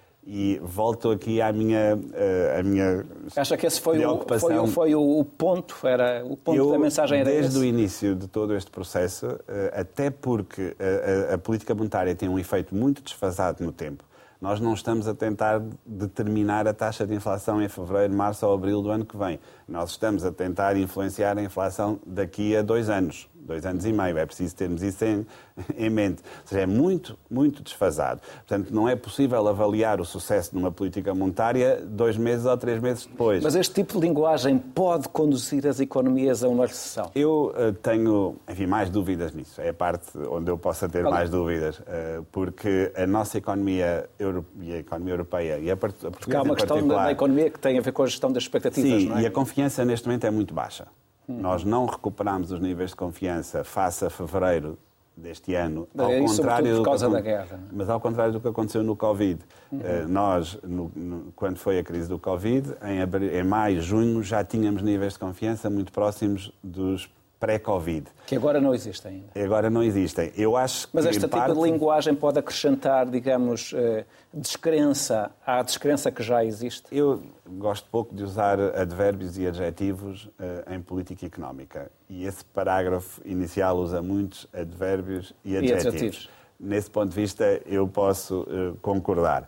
E volto aqui à minha, à minha Acha que esse foi o, foi, o, foi o ponto, era, o ponto eu, da mensagem era desde esse? o início de todo este processo, até porque a, a, a política monetária tem um efeito muito desfasado no tempo, nós não estamos a tentar determinar a taxa de inflação em fevereiro, março ou abril do ano que vem. Nós estamos a tentar influenciar a inflação daqui a dois anos, dois anos e meio. É preciso termos isso em, em mente. Ou seja, é muito, muito desfasado. Portanto, não é possível avaliar o sucesso numa política monetária dois meses ou três meses depois. Mas este tipo de linguagem pode conduzir as economias a uma recessão? Eu uh, tenho, enfim, mais dúvidas nisso. É a parte onde eu possa ter Olha. mais dúvidas. Uh, porque a nossa economia e a economia europeia e a portuguesa Porque há uma questão da economia que tem a ver com a gestão das expectativas, sim, não é? E a confiança neste momento é muito baixa. Hum. Nós não recuperamos os níveis de confiança face a fevereiro deste ano, ao é contrário por causa do que, da guerra. Não é? Mas ao contrário do que aconteceu no Covid. Uhum. Uh, nós, no, no, quando foi a crise do Covid, em, abril, em maio, junho, já tínhamos níveis de confiança muito próximos dos pré-Covid. Que agora não existem ainda. Agora não existem. Eu acho Mas que, este tipo parte... de linguagem pode acrescentar, digamos, descrença à descrença que já existe? Eu gosto pouco de usar advérbios e adjetivos uh, em política económica. E esse parágrafo inicial usa muitos advérbios e adjetivos. E adjetivos. Nesse ponto de vista, eu posso uh, concordar.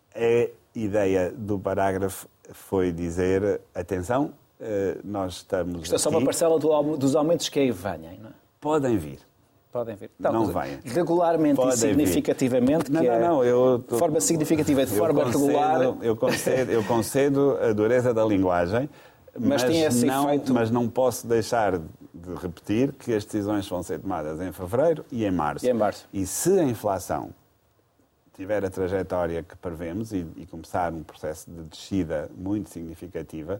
A ideia do parágrafo foi dizer, atenção, Uh, nós estamos Isto é só aqui. uma parcela do, dos aumentos que aí venham, não é? Podem vir. Podem vir. Não, não venham. Regularmente Podem e significativamente, não, que não, é não, eu, de forma significativa, de forma concedo, regular... Eu concedo, eu concedo a dureza da linguagem, mas, mas, esse não, efeito... mas não posso deixar de repetir que as decisões vão ser tomadas em fevereiro e em março. E, em março. E se a inflação tiver a trajetória que prevemos e, e começar um processo de descida muito significativa...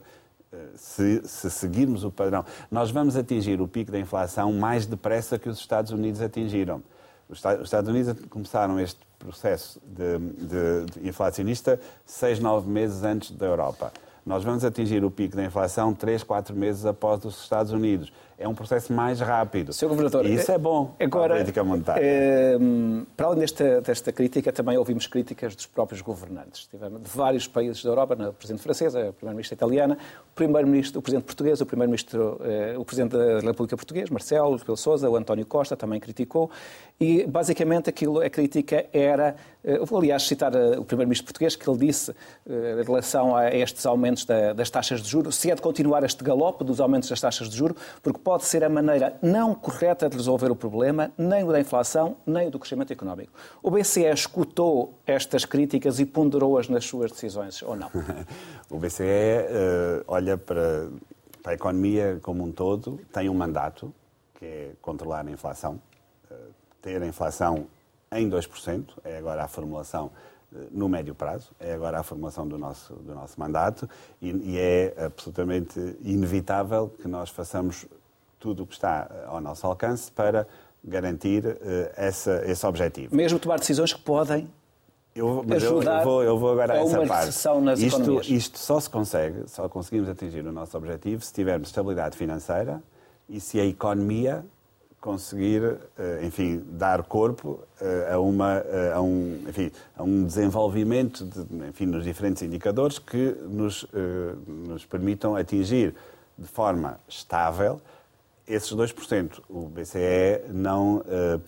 Se, se seguirmos o padrão, nós vamos atingir o pico da inflação mais depressa que os Estados Unidos atingiram. Os Estados Unidos começaram este processo de, de, de inflacionista seis, nove meses antes da Europa. Nós vamos atingir o pico da inflação três, quatro meses após os Estados Unidos. é um processo mais rápido. senhor Governador, e isso é bom agora, para a política monetária. É, para além desta, desta crítica, também ouvimos críticas dos próprios governantes. Tivemos de vários países da Europa, a Presidente francesa, a Primeira-Ministra italiana, o Primeiro-Ministro, o Presidente português, o Primeiro-Ministro, eh, o Presidente da República Portuguesa, Marcelo Rebelo de Sousa, o António Costa também criticou. E, basicamente, aquilo, a crítica era... Eh, vou, aliás, citar eh, o Primeiro-Ministro português, que ele disse, eh, em relação a estes aumentos da, das taxas de juros, se é de continuar este galope dos aumentos das taxas de juros, porque pode ser a maneira não correta de resolver o problema, nem o da inflação, nem o do crescimento económico. O B C E escutou estas críticas e ponderou-as nas suas decisões, ou não? O B C E uh, olha para, para a economia como um todo, tem um mandato, que é controlar a inflação, uh, ter a inflação em dois por cento, é agora a formulação uh, no médio prazo, é agora a formulação do nosso, do nosso mandato e, e é absolutamente inevitável que nós façamos tudo o que está ao nosso alcance para garantir uh, essa, esse objetivo. Mesmo tomar decisões que podem eu, mas ajudar eu, eu, vou, eu vou agora a essa uma parte. recessão nas isto, economias. Isto só se consegue, só conseguimos atingir o nosso objetivo se tivermos estabilidade financeira e se a economia conseguir, enfim, dar corpo a, uma, a, um, enfim, a um desenvolvimento de, enfim, nos diferentes indicadores que nos, nos permitam atingir de forma estável esses dois por cento. O B C E não,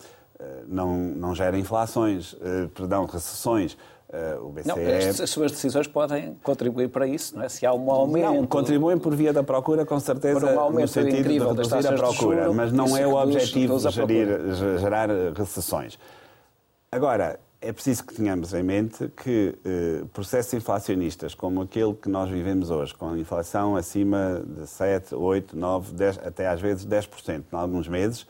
não, não gera inflações, perdão, recessões. O B C E... Não, as, as suas decisões podem contribuir para isso, não é? Se há um aumento... Não, contribuem por via da procura, com certeza, um no sentido de reduzir a procura, juro, mas não é o reduz, objetivo reduz gerir, gerar recessões. Agora, é preciso que tenhamos em mente que eh, processos inflacionistas como aquele que nós vivemos hoje, com a inflação acima de sete, oito, nove, dez, até às vezes dez por cento em alguns meses,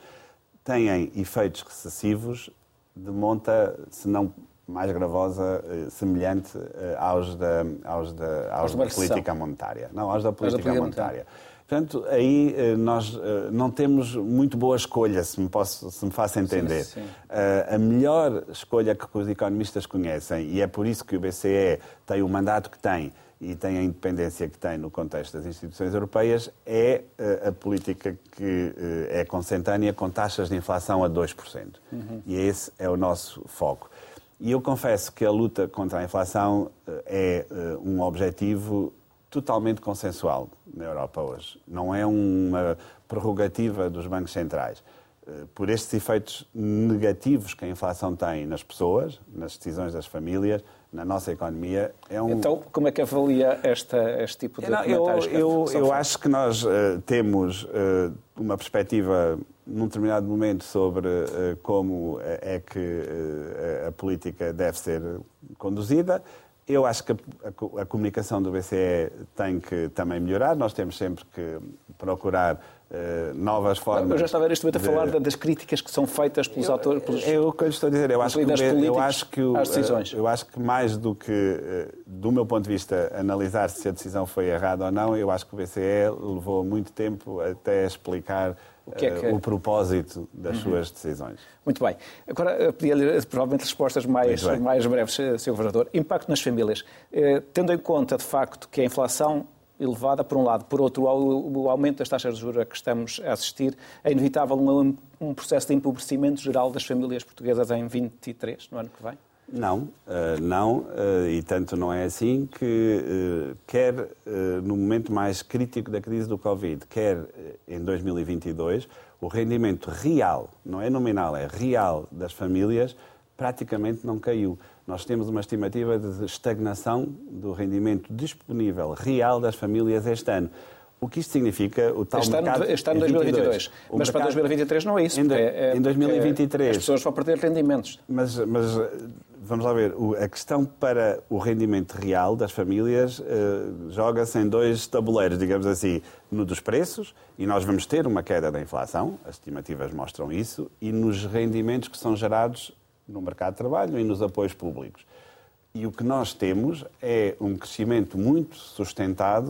têm efeitos recessivos de monta, se não mais gravosa, semelhante aos da, aos da, aos da política monetária. Não, aos da política da monetária. Portanto, aí nós não temos muito boa escolha, se me, posso, se me faço entender. Sim, sim. A melhor escolha que os economistas conhecem, e é por isso que o B C E tem o mandato que tem e tem a independência que tem no contexto das instituições europeias, é a política que é consentânea com taxas de inflação a dois por cento. Uhum. E esse é o nosso foco. E eu confesso que a luta contra a inflação é um objetivo totalmente consensual na Europa hoje. Não é uma prerrogativa dos bancos centrais. Por estes efeitos negativos que a inflação tem nas pessoas, nas decisões das famílias, na nossa economia, é um... Então, como é que avalia esta, este tipo de Não, comentários? Eu, eu, eu acho que nós uh, temos uh, uma perspectiva, num determinado momento, sobre uh, como é que uh, a política deve ser conduzida. Eu acho que a, a, a comunicação do B C E tem que também melhorar. Nós temos sempre que procurar uh, novas formas... Eu já estava neste momento de... a falar das críticas que são feitas pelos eu, autores... Pelos, é o que eu lhe estou a dizer. Eu acho que, eu acho que o, às decisões. Eu acho que mais do que, do meu ponto de vista, analisar se a decisão foi errada ou não, eu acho que o B C E levou muito tempo até explicar o, que é que... uh, o propósito das uhum. suas decisões. Muito bem. Agora, pedia-lhe provavelmente respostas mais, mais breves, senhor Governador. Impacto nas famílias. Eh, tendo em conta, de facto, que a inflação elevada, por um lado, por outro, o, o aumento das taxas de juros a que estamos a assistir, é inevitável um, um processo de empobrecimento geral das famílias portuguesas em vinte e três, no ano que vem? Não, uh, não, uh, e tanto não é assim que, uh, quer uh, no momento mais crítico da crise do Covid, quer uh, em dois mil e vinte e dois, o rendimento real, não é nominal, é real das famílias, praticamente não caiu. Nós temos uma estimativa de estagnação do rendimento disponível real das famílias este ano. O que isto significa, o tal este mercado... Ano, este ano dois mil e vinte e dois. Mas mercado, para dois mil e vinte e três não é isso. Em, é, é, em dois mil e vinte e três... As pessoas vão perder rendimentos. Mas, mas vamos lá ver, a questão para o rendimento real das famílias uh, joga-se em dois tabuleiros, digamos assim, no dos preços, e nós vamos ter uma queda da inflação, as estimativas mostram isso, e nos rendimentos que são gerados no mercado de trabalho e nos apoios públicos. E o que nós temos é um crescimento muito sustentado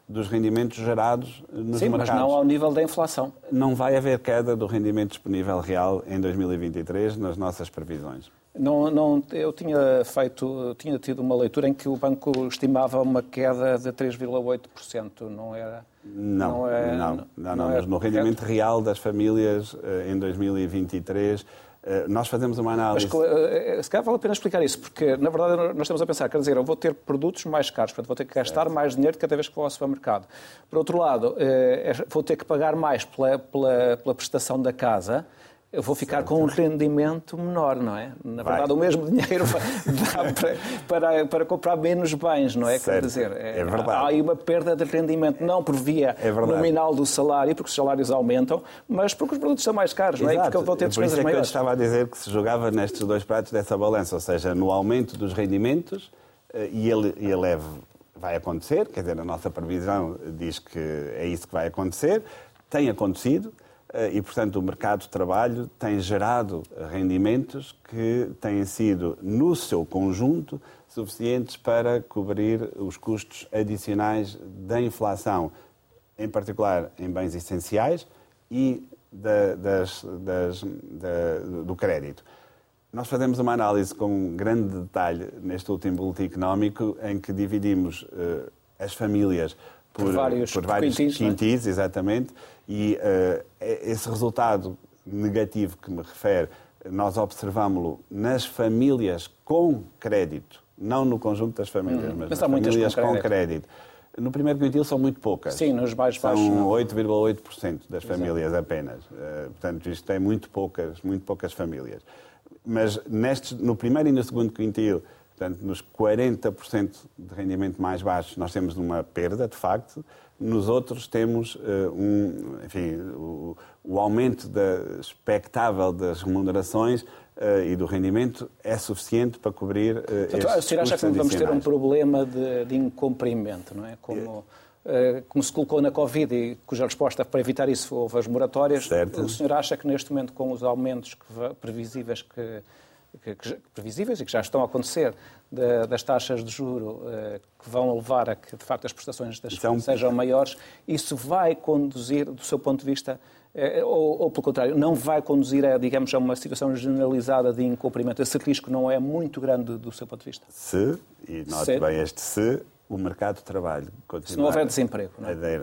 dos rendimentos gerados nos Sim, mercados. Sim, mas não ao nível da inflação. Não vai haver queda do rendimento disponível real em dois mil e vinte e três nas nossas previsões. Não, não, eu tinha feito, tinha tido uma leitura em que o banco estimava uma queda de três vírgula oito por cento, não era? Não, não, é, não, não, não, não é no rendimento real das famílias em dois mil e vinte e três, nós fazemos uma análise... Mas se calhar vale a pena explicar isso, porque na verdade nós estamos a pensar, quer dizer, eu vou ter produtos mais caros, portanto vou ter que gastar certo. mais dinheiro cada vez que vou ao supermercado. Por outro lado, vou ter que pagar mais pela, pela, pela prestação da casa, eu vou ficar certo. com um rendimento menor, não é? Na Vai. verdade, o mesmo dinheiro dá para, para, para comprar menos bens, não é? Certo. Quer dizer, é, é verdade. Há aí uma perda de rendimento, não por via é nominal do salário, porque os salários aumentam, mas porque os produtos são mais caros, Exato. não é? E porque eu vou ter despesas maiores. Por isso é que eu estava a dizer que se jogava nestes dois pratos dessa balança, ou seja, no aumento dos rendimentos, e ele, ele é, vai acontecer, quer dizer, a nossa previsão diz que é isso que vai acontecer, tem acontecido, e, portanto, o mercado de trabalho tem gerado rendimentos que têm sido, no seu conjunto, suficientes para cobrir os custos adicionais da inflação, em particular em bens essenciais e da, das, das, da, do crédito. Nós fazemos uma análise com grande detalhe neste último boletim económico, em que dividimos uh, as famílias por, por vários, por vários quintis, quintis é? exatamente, e uh, esse resultado negativo que me refere, nós observámo-lo nas famílias com crédito, não no conjunto das famílias, hum, mas, mas nas famílias com crédito. com crédito. No primeiro quintil são muito poucas. Sim, nos mais baixos. São oito vírgula oito por cento das famílias Exato. apenas. Uh, portanto, isto tem muito poucas, muito poucas famílias. Mas nestes, no primeiro e no segundo quintil, portanto, nos quarenta por cento de rendimento mais baixo, nós temos uma perda, de facto. Nos outros temos uh, um, enfim, o, o aumento da, expectável das remunerações uh, e do rendimento é suficiente para cobrir uh, Portanto, estes o senhor acha que vamos ter um problema de, de incumprimento, não é? Como, uh, como se colocou na Covid e cuja resposta para evitar isso houve as moratórias. Certo. O senhor acha que neste momento, com os aumentos que, previsíveis que Que, que, previsíveis e que já estão a acontecer de, das taxas de juro eh, que vão levar a que, de facto, as prestações das então, sejam maiores, isso vai conduzir, do seu ponto de vista, eh, ou, ou, pelo contrário, não vai conduzir a, digamos, a uma situação generalizada de incumprimento? Esse risco não é muito grande do seu ponto de vista? Se, e note se, bem este se, o mercado de trabalho continuar... Se não houver desemprego, não é? A, dar,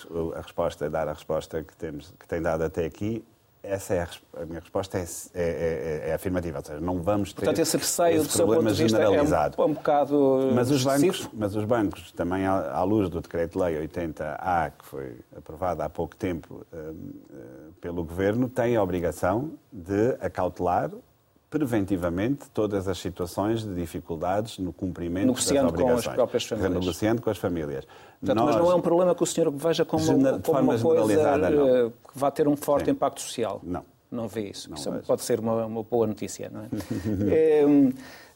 a resposta, a dar a resposta que, temos, que tem dado até aqui, essa é a, a minha resposta é, é, é, é afirmativa, ou seja, não vamos ter Portanto, esse receio do seu ponto de vista generalizado. É um, um bocado mas os bancos, mas os bancos, também à, à luz do Decreto-Lei oitenta A, que foi aprovado há pouco tempo um, uh, pelo Governo, têm a obrigação de acautelar preventivamente todas as situações de dificuldades no cumprimento negociando das obrigações. Com as próprias famílias. Negociando com as famílias. Portanto, Nós, mas não é um problema que o senhor veja como, gener, como uma coisa não. que vai ter um forte Sim. impacto social? Não. Não vê isso. Não isso vejo. Pode ser uma, uma boa notícia, não é? é,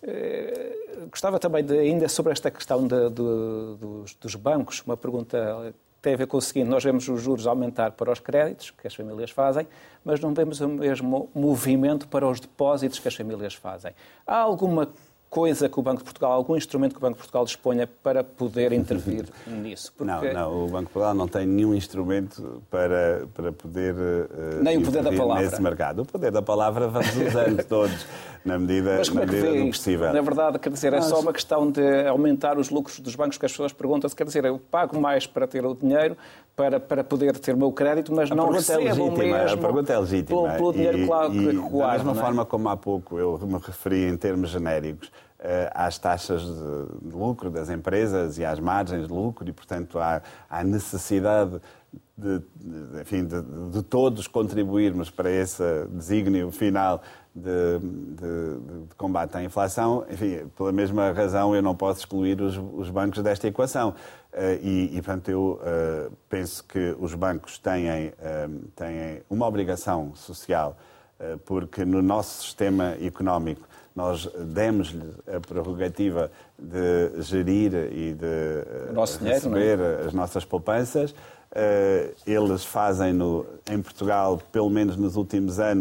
é gostava também, de, ainda sobre esta questão de, de, dos, dos bancos, uma pergunta... tem a ver com o seguinte: nós vemos os juros aumentar para os créditos que as famílias fazem, mas não vemos o mesmo movimento para os depósitos que as famílias fazem. Há alguma coisa que o Banco de Portugal, algum instrumento que o Banco de Portugal disponha para poder intervir nisso? Porque... Não, não, o Banco de Portugal não tem nenhum instrumento para, para poder uh, nem o poder da palavra nesse mercado. O poder da palavra vamos usando todos, na medida, mas como na medida é que vê do possível. Na verdade, quer dizer, é Mas... só uma questão de aumentar os lucros dos bancos, que as pessoas perguntam-se, quer dizer, eu pago mais para ter o dinheiro, para, para poder ter o meu crédito, mas a não recebo é o mesmo a pergunta é legítima. Pelo, pelo dinheiro e, claro, e, que da mesma não é? forma como há pouco eu me referi em termos genéricos às taxas de lucro das empresas e às margens de lucro, e, portanto, há, há necessidade de, de, enfim, de, de todos contribuirmos para esse desígnio final de, de, de combate à inflação. Enfim, pela mesma razão, eu não posso excluir os, os bancos desta equação. Uh, e, e, portanto, eu uh, penso que os bancos têm, uh, têm uma obrigação social, uh, porque no nosso sistema económico nós demos-lhe a prerrogativa de gerir e de Nosso receber dinheiro, as nossas poupanças. Eles fazem-no, em Portugal, pelo menos nos últimos anos,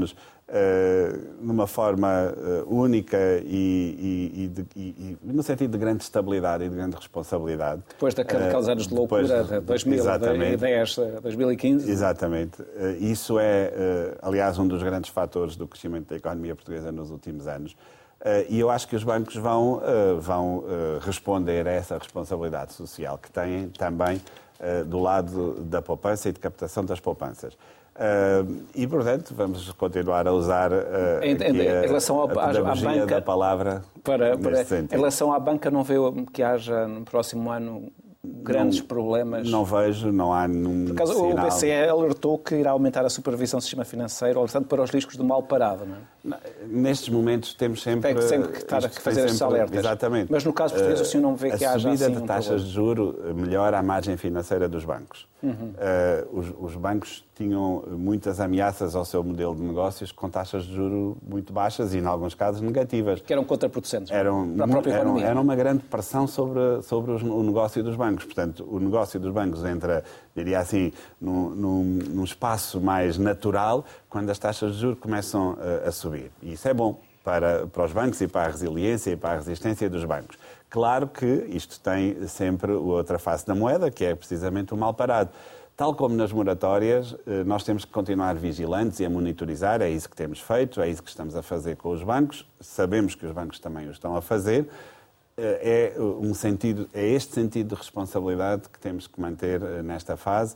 uh, numa forma uh, única e, e, e, de, e, e no sentido de grande estabilidade e de grande responsabilidade. Depois daqueles anos de loucura de, de dois mil e dez, dois mil e quinze. Exatamente. Uh, isso é, uh, aliás, um dos grandes fatores do crescimento da economia portuguesa nos últimos anos. Uh, e eu acho que os bancos vão, uh, vão uh, responder a essa responsabilidade social que têm também uh, do lado da poupança e de captação das poupanças. Uh, e, portanto, vamos continuar a usar uh, em, em, em relação ao, a pedagogia à banca, da palavra para, para, Em relação à banca, não vê que haja no próximo ano grandes não, problemas? Não vejo, não há nenhum Por causa, sinal. O B C E alertou que irá aumentar a supervisão do sistema financeiro, alertando para os riscos do mal parado, não é? Nestes momentos temos sempre... Tem sempre que estar a fazer estes alertas. Exatamente. Mas no caso português o senhor não vê que haja assim A subida de um taxas problema. de juros melhora a margem financeira dos bancos. Uhum. Uh, os, os bancos tinham muitas ameaças ao seu modelo de negócios com taxas de juros muito baixas e, em alguns casos, negativas. Que eram contraproducentes eram, para a própria eram, economia. Era uma grande pressão sobre, sobre os, o negócio dos bancos. Portanto, o negócio dos bancos entra, diria assim, num, num, num espaço mais natural quando as taxas de juros começam a, a subir. E isso é bom para, para os bancos e para a resiliência e para a resistência dos bancos. Claro que isto tem sempre outra face da moeda, que é precisamente o mal parado. Tal como nas moratórias, nós temos que continuar vigilantes e a monitorizar, é isso que temos feito, é isso que estamos a fazer com os bancos, sabemos que os bancos também o estão a fazer. É, um sentido, é este sentido de responsabilidade que temos que manter nesta fase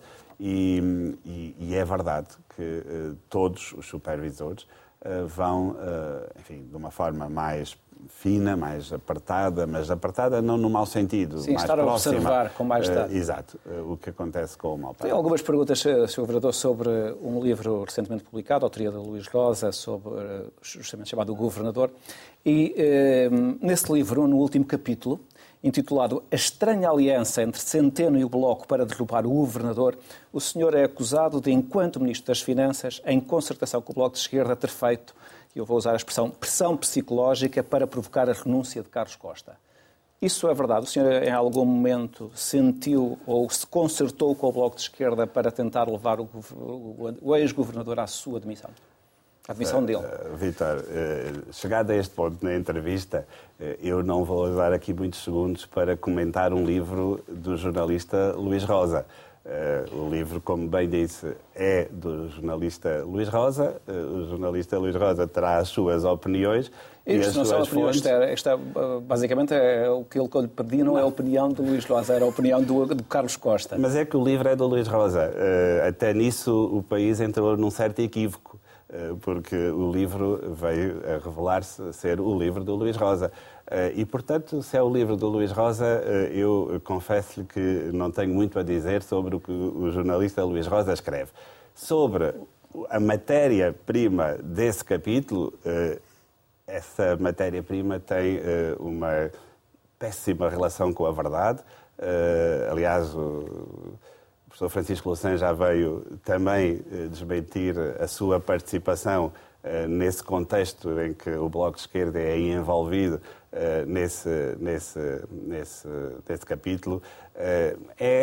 e, e, e é verdade que todos os supervisores vão, enfim, de uma forma mais fina, mais apertada, mas apertada não no mau sentido, Sim, mais estar próxima. a observar com mais detalhe. Uh, exato, uh, o que acontece com o mal parado. Tem algumas perguntas, senhor Vereador, sobre um livro recentemente publicado, autoria de Luís Rosa, sobre, uh, justamente chamado O Governador, e uh, nesse livro, no último capítulo, intitulado A Estranha Aliança entre Centeno e o Bloco para derrubar o Governador, o senhor é acusado de, enquanto Ministro das Finanças, em concertação com o Bloco de Esquerda, ter feito, eu vou usar a expressão, pressão psicológica para provocar a renúncia de Carlos Costa. Isso é verdade? O senhor, em algum momento, sentiu ou se concertou com o Bloco de Esquerda para tentar levar o, o, o ex-governador à sua demissão? A demissão dele? Uh, Vítor, uh, chegado a este ponto na entrevista, uh, eu não vou usar aqui muitos segundos para comentar um livro do jornalista Luís Rosa. Uh, o livro, como bem disse, é do jornalista Luís Rosa. Uh, o jornalista Luís Rosa terá as suas opiniões. Isto e as não suas são opiniões, fontes... é, isto é, basicamente é o que eu lhe pedi, não é a opinião do Luís Rosa, era a opinião do, do Carlos Costa. Mas é que o livro é do Luís Rosa. Uh, até nisso o país entrou num certo equívoco, uh, porque o livro veio a revelar-se ser o livro do Luís Rosa. Uh, e, portanto, se é o livro do Luís Rosa, uh, eu confesso-lhe que não tenho muito a dizer sobre o que o jornalista Luís Rosa escreve. Sobre a matéria-prima desse capítulo, uh, essa matéria-prima tem uh, uma péssima relação com a verdade. Uh, aliás, o professor Francisco Louçã já veio também uh, desmentir a sua participação uh, nesse contexto em que o Bloco de Esquerda é envolvido uh, nesse, nesse, nesse, nesse capítulo. Uh,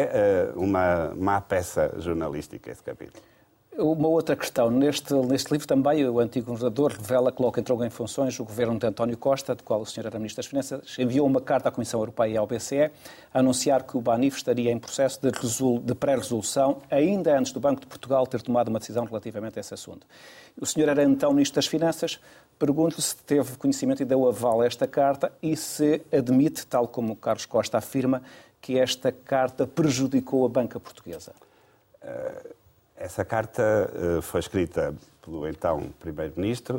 é uh, uma má peça jornalística esse capítulo. Uma outra questão. Neste, neste livro também o antigo governador revela que logo entrou em funções o governo de António Costa, de qual o senhor era Ministro das Finanças, enviou uma carta à Comissão Europeia e ao B C E a anunciar que o Banif estaria em processo de, resol... de pré-resolução ainda antes do Banco de Portugal ter tomado uma decisão relativamente a esse assunto. O senhor era então Ministro das Finanças. Pergunto-lhe se teve conhecimento e deu aval a esta carta e se admite, tal como o Carlos Costa afirma, que esta carta prejudicou a banca portuguesa. Uh... Essa carta uh, foi escrita pelo então Primeiro-Ministro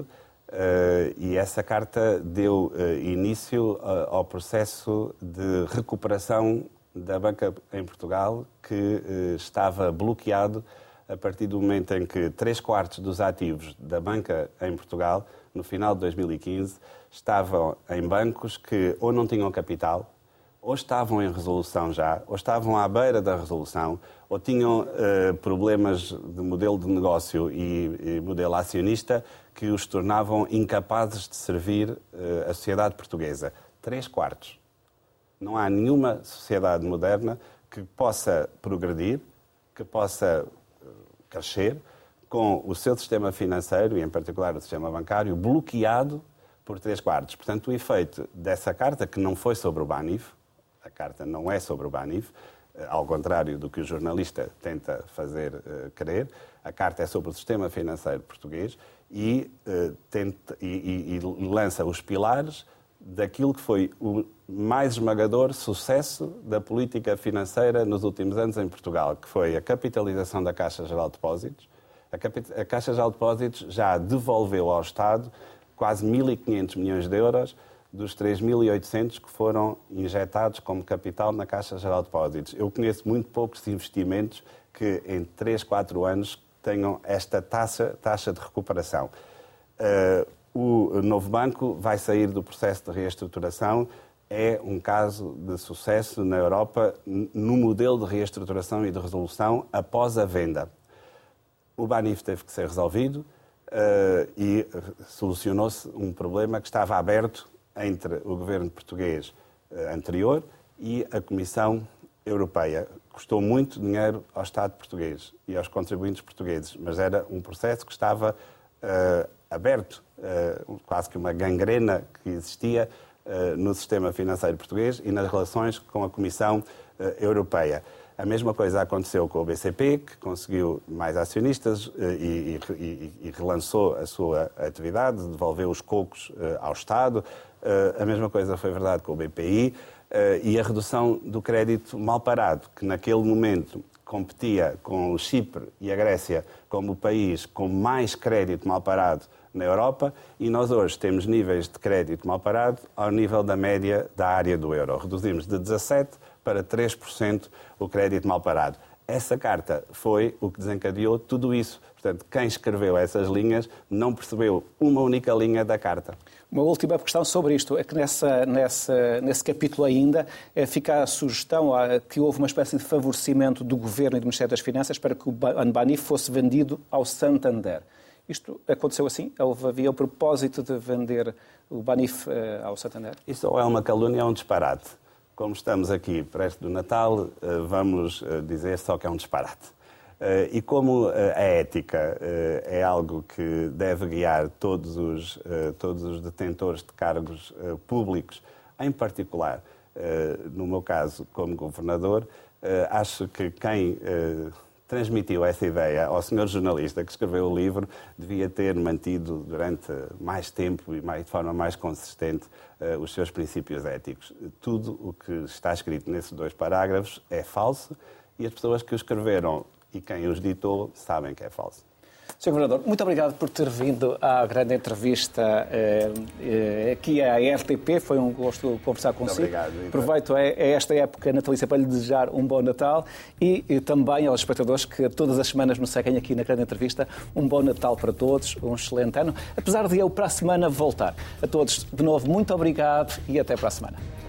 uh, e essa carta deu uh, início uh, ao processo de recuperação da banca em Portugal, que uh, estava bloqueado a partir do momento em que três quartos dos ativos da banca em Portugal, no final de dois mil e quinze, estavam em bancos que ou não tinham capital, ou estavam em resolução já, ou estavam à beira da resolução, ou tinham uh, problemas de modelo de negócio e, e modelo acionista que os tornavam incapazes de servir uh, a sociedade portuguesa. Três quartos. Não há nenhuma sociedade moderna que possa progredir, que possa uh, crescer, com o seu sistema financeiro, e em particular o sistema bancário, bloqueado por três quartos. Portanto, o efeito dessa carta, que não foi sobre o Banif, a carta não é sobre o Banif, ao contrário do que o jornalista tenta fazer uh, crer, a carta é sobre o sistema financeiro português e, uh, tenta, e, e, e lança os pilares daquilo que foi o mais esmagador sucesso da política financeira nos últimos anos em Portugal, que foi a capitalização da Caixa Geral de Depósitos. A, capit... a Caixa Geral de Depósitos já devolveu ao Estado quase mil e quinhentos milhões de euros dos três mil e oitocentos que foram injetados como capital na Caixa Geral de Depósitos. Eu conheço muito poucos investimentos que em três, quatro anos tenham esta taxa, taxa de recuperação. Uh, o novo banco vai sair do processo de reestruturação. É um caso de sucesso na Europa no modelo de reestruturação e de resolução após a venda. O Banif teve que ser resolvido uh, e solucionou-se um problema que estava aberto entre o governo português uh, anterior e a Comissão Europeia. Custou muito dinheiro ao Estado português e aos contribuintes portugueses, mas era um processo que estava uh, aberto, uh, quase que uma gangrena que existia uh, no sistema financeiro português e nas relações com a Comissão uh, Europeia. A mesma coisa aconteceu com o B C P, que conseguiu mais acionistas e, e, e relançou a sua atividade, devolveu os cocos ao Estado. A mesma coisa foi verdade com o B P I e a redução do crédito mal parado, que naquele momento competia com o Chipre e a Grécia como o país com mais crédito mal parado na Europa, e nós hoje temos níveis de crédito mal parado ao nível da média da área do euro. Reduzimos de dezassete por cento para três por cento o crédito mal parado. Essa carta foi o que desencadeou tudo isso. Portanto, quem escreveu essas linhas não percebeu uma única linha da carta. Uma última questão sobre isto é que nessa, nessa, nesse capítulo ainda é, fica a sugestão que houve uma espécie de favorecimento do Governo e do Ministério das Finanças para que o Banif fosse vendido ao Santander. Isto aconteceu assim? Houve, havia o propósito de vender o Banif uh, ao Santander? Isso ou é uma calúnia ou é um disparate. Como estamos aqui perto do Natal, vamos dizer só que é um disparate. E como a ética é algo que deve guiar todos os, todos os detentores de cargos públicos, em particular, no meu caso, como governador, acho que quem transmitiu essa ideia ao senhor jornalista que escreveu o livro devia ter mantido durante mais tempo e mais, de forma mais consistente uh, os seus princípios éticos. Tudo o que está escrito nesses dois parágrafos é falso e as pessoas que o escreveram e quem os ditou sabem que é falso. senhor Governador, muito obrigado por ter vindo à grande entrevista eh, eh, aqui à R T P. Foi um gosto conversar consigo. Muito obrigado. Então. Aproveito a, a esta época natalícia para lhe desejar um bom Natal e, e também aos espectadores que todas as semanas nos seguem aqui na grande entrevista. Um bom Natal para todos, um excelente ano, apesar de eu para a semana voltar. A todos, de novo, muito obrigado e até para a semana.